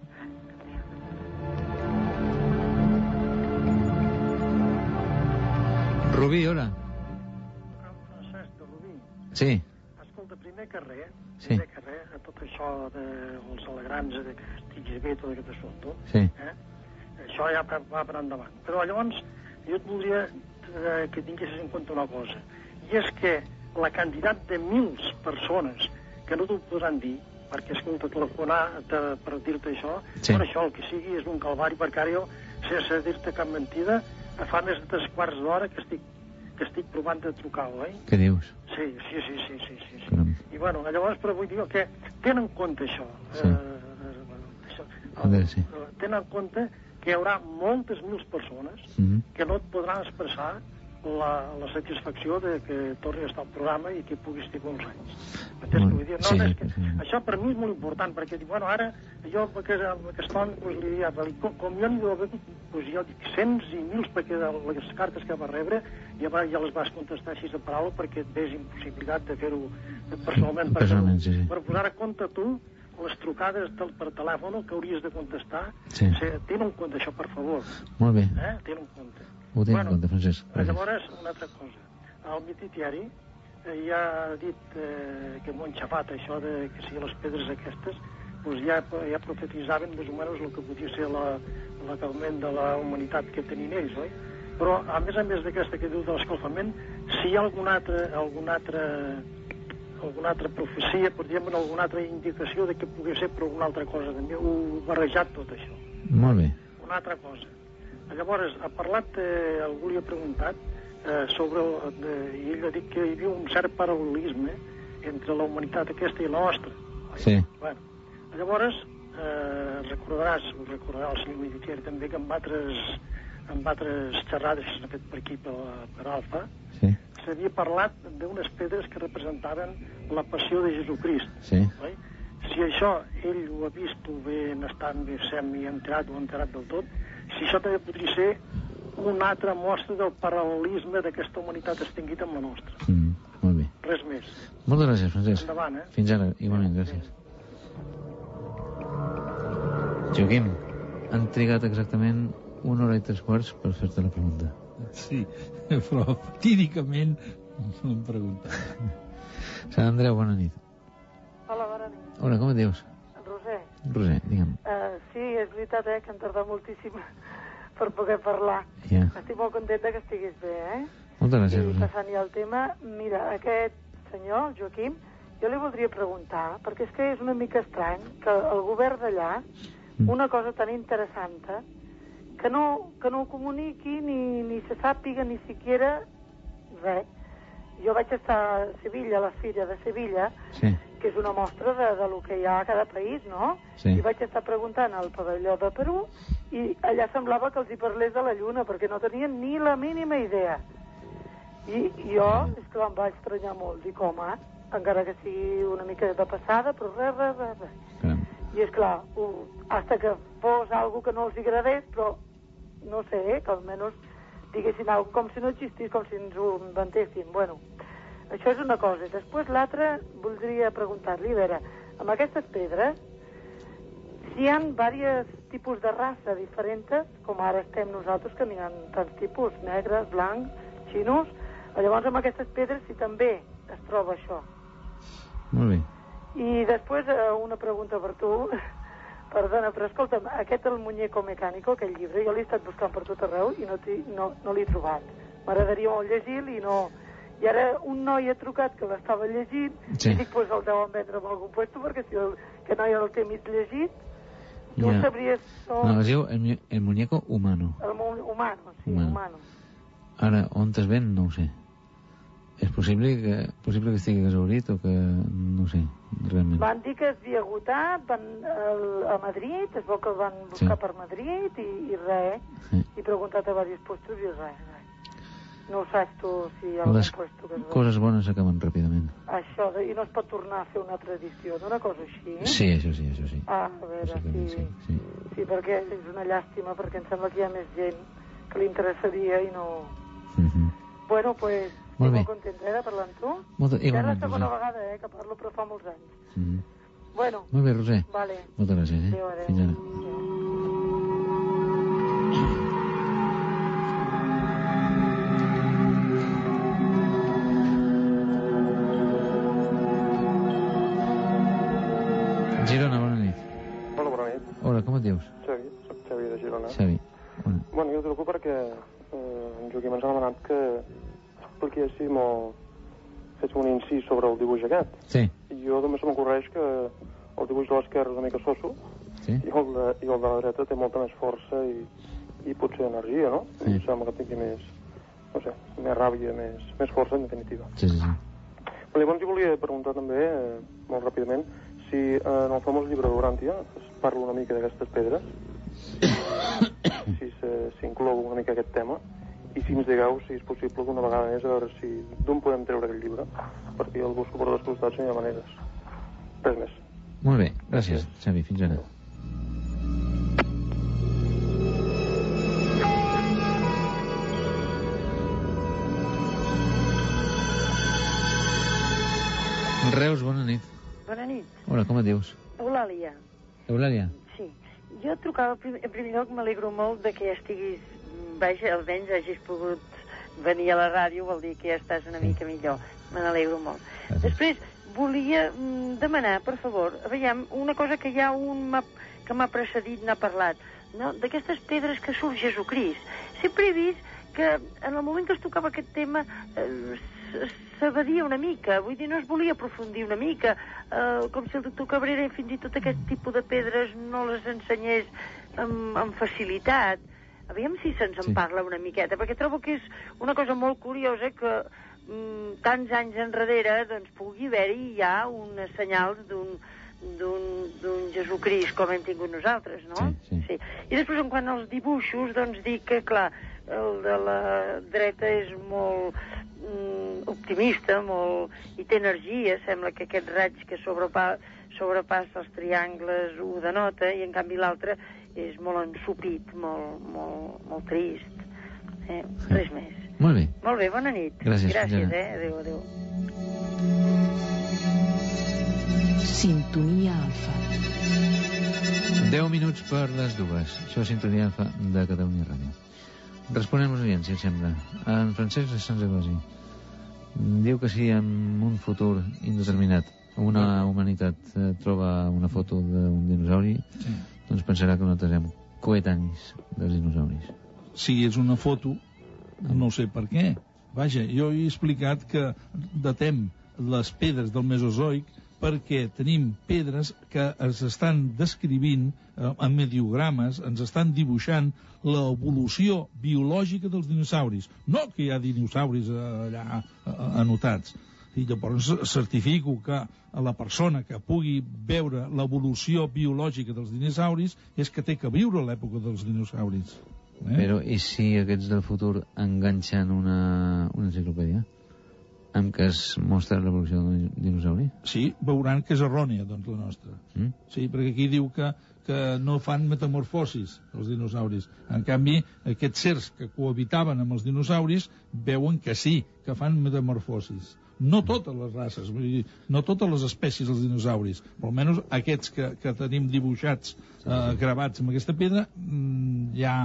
Rubí, hola. Francesc de Rubí. Sí. Escolta, primer que res, a tot això dels alegrants de que estiguis bé, tot aquest assumpte, això ja va per endavant. Però llavors jo et voldria que tinguessis en compte una cosa, i és que la quantitat de mils persones que no t'ho podran dir, perquè és que telefonar per dir-te això, per això el que sigui és un calvari, perquè ara jo, sense dir-te cap mentida, fa més de 3 quarts d'hora que estic provant de trucar-lo, Què dius? Sí. I bueno, llavors, però vull dir que tenen en compte això. Tenen en compte que hi haurà moltes mils persones que no et podran expressar la satisfacció de que torni a estar al programa i que puguis estar uns anys. Entens què vull dir? No, és que això per mi és molt important, perquè bueno, ara jo aquest home li diria, com jo n'hi deu haver, jo dic cents i mils, perquè les cartes que va rebre ja les vas contestar així de paraula perquè et ves impossibilitat de fer-ho personalment. Per posar a compte tu les trucades per telèfon que hauries de contestar. Sí. Ten en compte això, per favor. Molt bé. Ten en compte. Ho tinc en compte, Francesc. Llavors, una altra cosa. El Mititiari ja ha dit que m'ho han xafat, això de que si les pedres aquestes doncs ja profetitzaven més o menys el que podia ser l'acabament de la humanitat que tenien ells, oi? Però, a més d'aquesta que diu de l'escalfament, si hi ha alguna altra profecia, per dir, alguna altra indicació de que pugui ser per alguna altra cosa, també ho barrejat tot això. Molt bé. Una altra cosa. Llavors, ha parlat, algú li ha preguntat, i ell ha dit que hi havia un cert paral·lelisme entre la humanitat aquesta i la nostra. Sí. Bueno, llavors, recordarà el senyor Mititieri també que en altres xerrades que s'han fet per aquí, per Alfa, s'havia parlat d'unes pedres que representaven la passió de Jesucrist. Sí. Si això ell ho ha vist, o ben estant semi-enterat o enterat del tot, si això també podria ser una altra mostra del paral·lelisme d'aquesta humanitat extingida amb la nostra. Molt bé. Res més. Moltes gràcies, Francesc. Endavant, Fins ara, igualment, gràcies. Joaquim, han trigat exactament 1 hora i 3 quarts per fer-te la pregunta. Sí, però fatídicament m'han preguntat. Sant Andreu, bona nit. Hola, bona nit. Hola, com et dius? Roser. Roser, digue'm. Sí, és veritat, que han tardat moltíssim per poder parlar. Ja. Estic molt contenta que estiguis bé, Moltes gràcies, I Roser. passant ja al tema, mira, aquest senyor, el Joaquim, jo li voldria preguntar, perquè és que és una mica estrany que el govern d'allà, una cosa tan interessant, que no ho comuniqui ni se sàpiga ni siquiera res. Jo vaig estar a Sevilla, a la Fira de Sevilla, que és una mostra de lo que hi ha a cada país, no? Sí. I vaig estar preguntant al pavelló de Perú i allà semblava que els hi parlés de la Lluna, perquè no tenien ni la mínima idea. I jo, és que em vaig estranyar molt, dic, home, encara que sigui una mica de passada, però res. I és clar, hasta que fos algo que no els agradés, però no sé, que almenys diguessin alguna com si no existís, com si ens ho inventessin. Bueno, això és una cosa. Després l'altra, voldria preguntar-li, a veure, amb aquestes pedres, si hi ha diversos tipus de raça diferents, com ara estem nosaltres, que n'hi ha tants tipus, negres, blancs, xinos, llavors amb aquestes pedres si també es troba això. Molt bé. I després una pregunta per tu. Perdona, però escolta'm, aquest El muñeco mecánico, aquell llibre, jo l'he estat buscant per tot arreu i no l'he trobat. M'agradaria molt llegir-lo i no... I ara un noi ha trucat que l'estava llegint i dic, pues el deuen vendre en algun puesto, perquè si que noi el té mig llegit, tu sabries... No, es diu El muñeco humano. Humano, sí, humano. Ara, on es ven, no ho sé. És possible que estigui exhaurit o que... no sé, realment. Van dir que es havia agotat, van a Madrid, es veu que el van buscar per Madrid i res. He preguntat a diversos puestos i res. No ho saps tu si hi ha algun puesto que es veu. Les coses bones s'acaben ràpidament. Això, i no es pot tornar a fer una altra edició d'una cosa així? Sí, això sí. A veure, sí. Sí, perquè és una llàstima, perquè em sembla que hi ha més gent que li interessaria i no... Bueno, pues... Molt bé. Molt contenta de parlar amb tu. Igualment, ja és la segona vegada que parlo, però fa molts anys. Bueno. Molt bé, Roser. Vale. Moltes gràcies, Adéu. Fins ara. Girona, bona nit. Hola, bona nit. Hola, com et dius? Xavi, soc Xavi de Girona. Xavi. Bueno, jo truco perquè en Joaquim ens ha demanat que expliquéssim o féssim un incís sobre el dibuix aquest. Sí. I jo també se m'ocorreix que el dibuix de l'esquerra és una mica soso, i el de la dreta té molta més força i potser energia, no? Em sembla que tingui més, no sé, més ràbia, més força, en definitiva. Sí. Llavors jo volia preguntar també, molt ràpidament, si en el famós llibre d'Uràntia es parla una mica d'aquestes pedres, si s'inclou una mica aquest tema, i si ens digueu, si és possible, d'una vegada més, a veure si d'on podem treure aquest llibre, perquè el busco per dos costats i no hi ha maneres. Res més. Molt bé, gràcies, Xavi, fins ara. Reus, bona nit. Bona nit. Hola, com et dius? Eulàlia. Eulàlia. Sí. Jo trucava, en primer lloc, m'alegro molt de que ja estiguis, vaja, almenys hagis pogut venir a la ràdio, vol dir que ja estàs una mica millor. Me n'alegro molt. Després, volia demanar, per favor, veiem, una cosa que hi ha un que m'ha precedit, n'ha parlat, no? D'aquestes pedres que surt Jesucrist. Sempre he vist que en el moment que es tocava aquest tema s'evadia una mica, vull dir, no es volia aprofundir una mica, com si el doctor Cabrera fins i tot aquest tipus de pedres no les ensenyés amb facilitat. Aviam si se'ns en parla una miqueta, perquè trobo que és una cosa molt curiosa que tants anys enrere doncs pugui haver-hi ja uns senyals d'un Jesucrist com hem tingut nosaltres, no? Sí. I després, en quant als dibuixos, doncs dic que, clar, el de la dreta és molt optimista, i té energia, sembla que aquest raig que sobrepassa els triangles ho denota, i en canvi l'altre és molt ensupit, molt trist. Res més. Molt bé. Molt bé, bona nit. Gràcies. Adéu. Sintonia Alfa. 10 minuts per les 2. Això és Sintonia Alfa de Catalunya Ràdio. Responem als oients, si et sembla. En Francesc de Sant Egosi diu que si en un futur indeterminat una humanitat troba una foto d'un dinosauri, doncs pensarà que nosaltres hem coetanis dels dinosauris. Si és una foto, no sé per què. Vaja, jo he explicat que datem les pedres del Mesozoic perquè tenim pedres que ens estan descrivint en mediogrames, ens estan dibuixant l'evolució biològica dels dinosauris. No que hi ha dinosauris allà anotats. I llavors certifico que la persona que pugui veure l'evolució biològica dels dinosauris és que té que viure a l'època dels dinosauris. Però i si aquests del futur enganxen una enciclopèdia amb què es mostra l'evolució d'un dinosauri? Sí, veuran que és errònia, doncs, la nostra. Sí, perquè aquí diu que no fan metamorfosis, els dinosauris. En canvi, aquests sers que cohabitaven amb els dinosauris veuen que sí, que fan metamorfosis. No totes les races, vull dir, no totes les espècies dels dinosauris, però almenys aquests que tenim dibuixats, gravats amb aquesta pedra, hi ha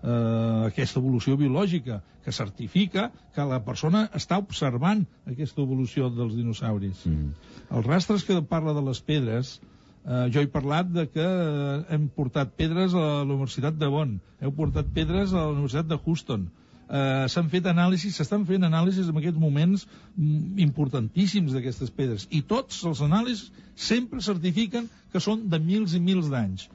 aquesta evolució biològica que certifica que la persona està observant aquesta evolució dels dinosauris. Els rastres que parla de les pedres, jo he parlat de que hem portat pedres a la Universitat de Bonn, heu portat pedres a la Universitat de Houston, s'han fet anàlisis, s'estan fent anàlisis en aquests moments importantíssims d'aquestes pedres, i tots els anàlisis sempre certifiquen que són de mils i mils d'anys.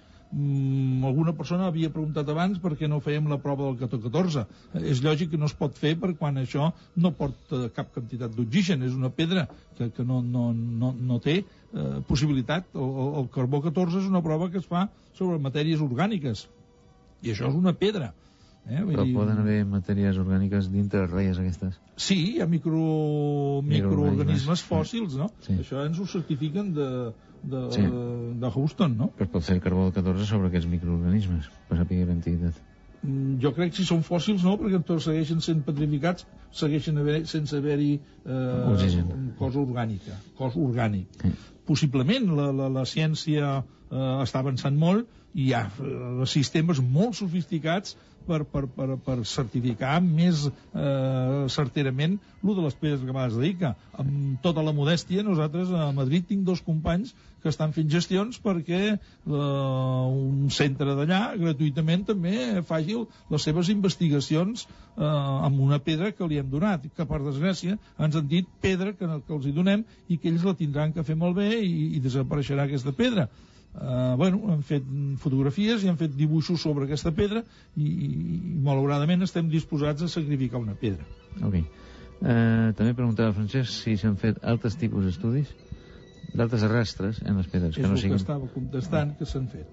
Alguna persona havia preguntat abans per què no fèiem la prova del 14. És lògic que no es pot fer per quan això no porta cap quantitat d'oxigen, és una pedra que no té possibilitat. El carbó 14 és una prova que es fa sobre matèries orgàniques i això és una pedra. Però poden haver matèries orgàniques dintre les ratlles aquestes? Sí, hi ha microorganismes fòssils, no? Això ens ho certifiquen de Houston, no? Però es pot fer el carbó 14 sobre aquests microorganismes, per saber l'antiguitat. Jo crec que si són fòssils no, perquè tots segueixen sent petrificats, segueixen sense haver-hi cos orgànic. Possiblement la ciència està avançant molt i hi ha sistemes molt sofisticats per certificar més certerament lo de les pedres que m'has de dir, que amb tota la modèstia nosaltres a Madrid tinc 2 companys que estan fent gestions perquè un centre d'allà gratuïtament també faci les seves investigacions amb una pedra que li hem donat, que per desgràcia ens han dit pedra que els hi donem i que ells la tindran que fer malbé i desapareixerà aquesta pedra. Han fet fotografies i han fet dibuixos sobre aquesta pedra i malauradament estem disposats a sacrificar una pedra. També preguntava Francesc si s'han fet altres tipus d'estudis d'altres arrastres en les pedres. És el que estava contestant que s'han fet.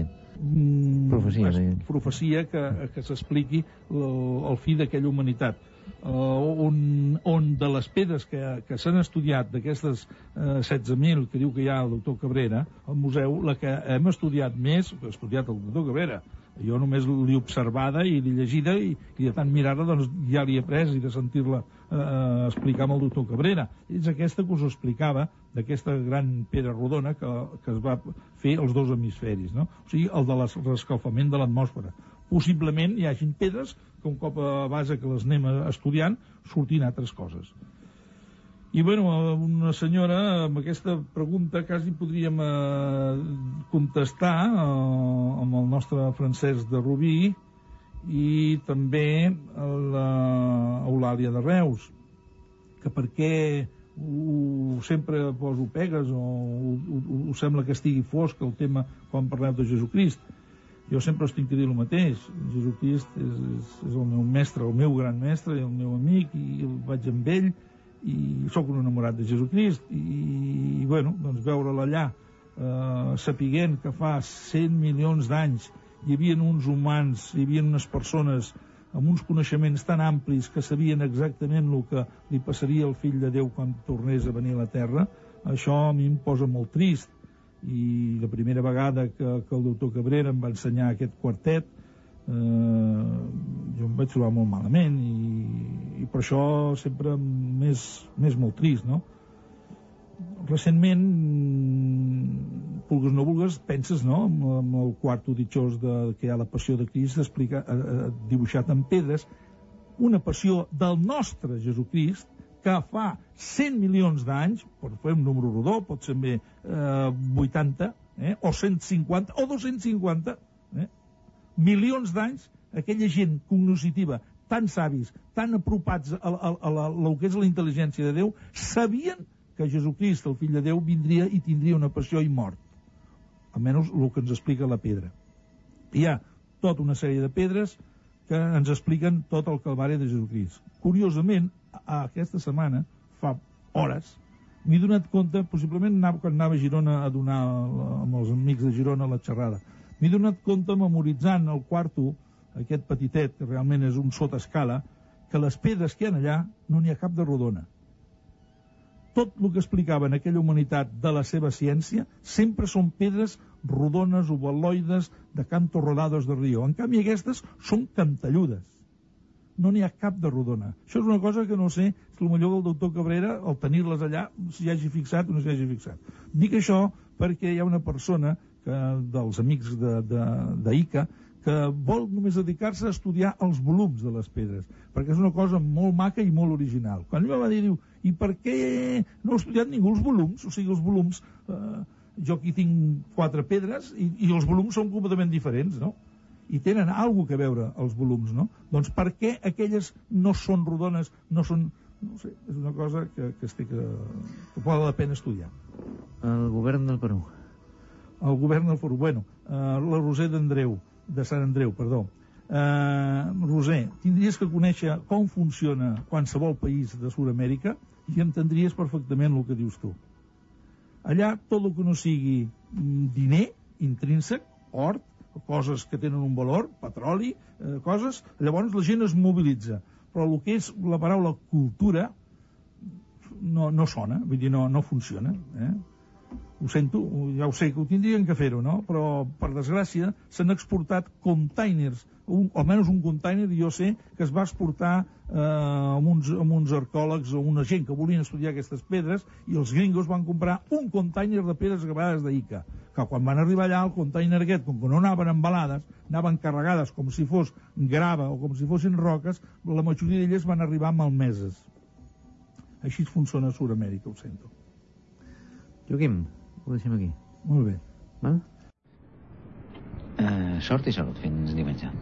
Profecia que s'expliqui el fi d'aquella humanitat. On de les pedres que s'han estudiat, d'aquestes 16.000 que diu que hi ha el doctor Cabrera al museu, la que hem estudiat més, ha estudiat el doctor Cabrera, Jo només l'he observada i l'he llegida i de tant mirar-la doncs ja l'he après i de sentir-la explicar amb el doctor Cabrera. És aquesta que us explicava, d'aquesta gran pedra rodona que es va fer als dos hemisferis, no? O sigui, el de l'escalfament de l'atmosfera. Possiblement hi hagin pedres que un cop a base que les anem estudiant sortin altres coses. I bueno, una senyora amb aquesta pregunta quasi podríem contestar amb el nostre Francesc de Rubí i també l'Eulàlia de Reus, que per què sempre poso pegues o sembla que estigui fosc el tema quan parleu de Jesucrist. Jo sempre us tinc que dir el mateix. Jesucrist és el meu mestre, el meu gran mestre, el meu amic, i vaig amb ell i sóc un enamorat de Jesucrist i bueno, doncs veure'l allà sapiguent que fa 100 milions d'anys hi havia uns humans, hi havia unes persones amb uns coneixements tan amplis que sabien exactament el que li passaria al fill de Déu quan tornés a venir a la Terra, això a mi em posa molt trist. I la primera vegada que el doctor Cabrera em va ensenyar aquest quartet jo em vaig trobar molt malament i per això sempre m'és molt trist, no? Recentment, vulgues no vulgues, penses, no?, amb el quarto ditxós que hi ha la passió de Crist dibuixat en pedres, una passió del nostre Jesucrist que fa 100 milions d'anys, per fer un número rodó, pot ser bé 80, o 150, o 250, milions d'anys, aquella gent cognoscitiva, tan savis, tan apropats a lo que és la intel·ligència de Déu, sabien que Jesucrist, el fill de Déu, vindria i tindria una passió i mort. Almenys el que ens explica la pedra. Hi ha tota una sèrie de pedres que ens expliquen tot el calvari de Jesucrist. Curiosament, aquesta setmana, fa hores, m'he donat compte, possiblement quan anava a Girona a donar amb els amics de Girona la xerrada, m'he donat compte, memoritzant el quarto, aquest petitet, que realment és un sota-escala, que les pedres que hi ha allà no n'hi ha cap de rodona. Tot el que explicaven aquella humanitat de la seva ciència sempre són pedres rodones, ovaloides, de cantos rodados de río. En canvi, aquestes són cantelludes. No n'hi ha cap de rodona. Això és una cosa que no sé si potser el doctor Cabrera, al tenir-les allà, s'hi hagi fixat o no s'hi hagi fixat. Dic això perquè hi ha una persona dels amics d'ICA que vol només dedicar-se a estudiar els volums de les pedres, perquè és una cosa molt maca i molt original. Quan ell va dir, diu, i per què no ha estudiat ningú els volums? O sigui, els volums, jo aquí tinc 4 pedres i els volums són completament diferents, no? I tenen alguna cosa a veure els volums, no? Doncs per què aquelles no són rodones, no són... No sé, és una cosa que val la pena estudiar. El govern del Perú. El govern del Perú. Bueno, la Roser de Sant Andreu, perdó. Roser, tindries que conèixer com funciona qualsevol país de Sud-amèrica i entendries perfectament el que dius tu. Allà, tot el que no sigui diner intrínsec, hort, coses que tenen un valor, petroli, coses, llavors la gent es mobilitza. Però el que és la paraula cultura no sona, vull dir, no funciona, Ho sento, ja ho sé que ho tindrien que fer-ho, no? Però, per desgràcia, s'han exportat containers, almenys un container, jo sé, que es va exportar amb uns arqueòlegs o una gent que volien estudiar aquestes pedres, i els gringos van comprar un container de pedres gravades d'Ica, que quan van arribar allà, el container aquest, com que no anaven embalades, anaven carregades com si fos grava o com si fossin roques, la majoria d'elles van arribar malmeses. Així funciona a Sud-amèrica, ho sento. Joaquim, ho deixem aquí. Molt bé. Val? Sort i salut fins diumenge.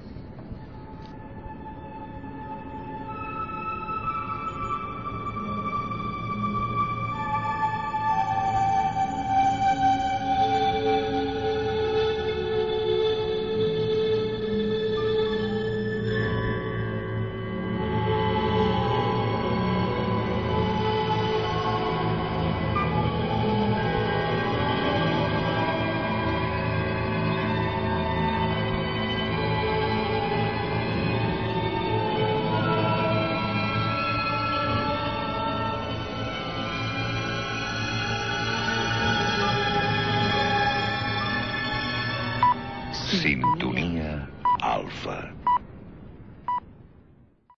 Sintonia Alfa.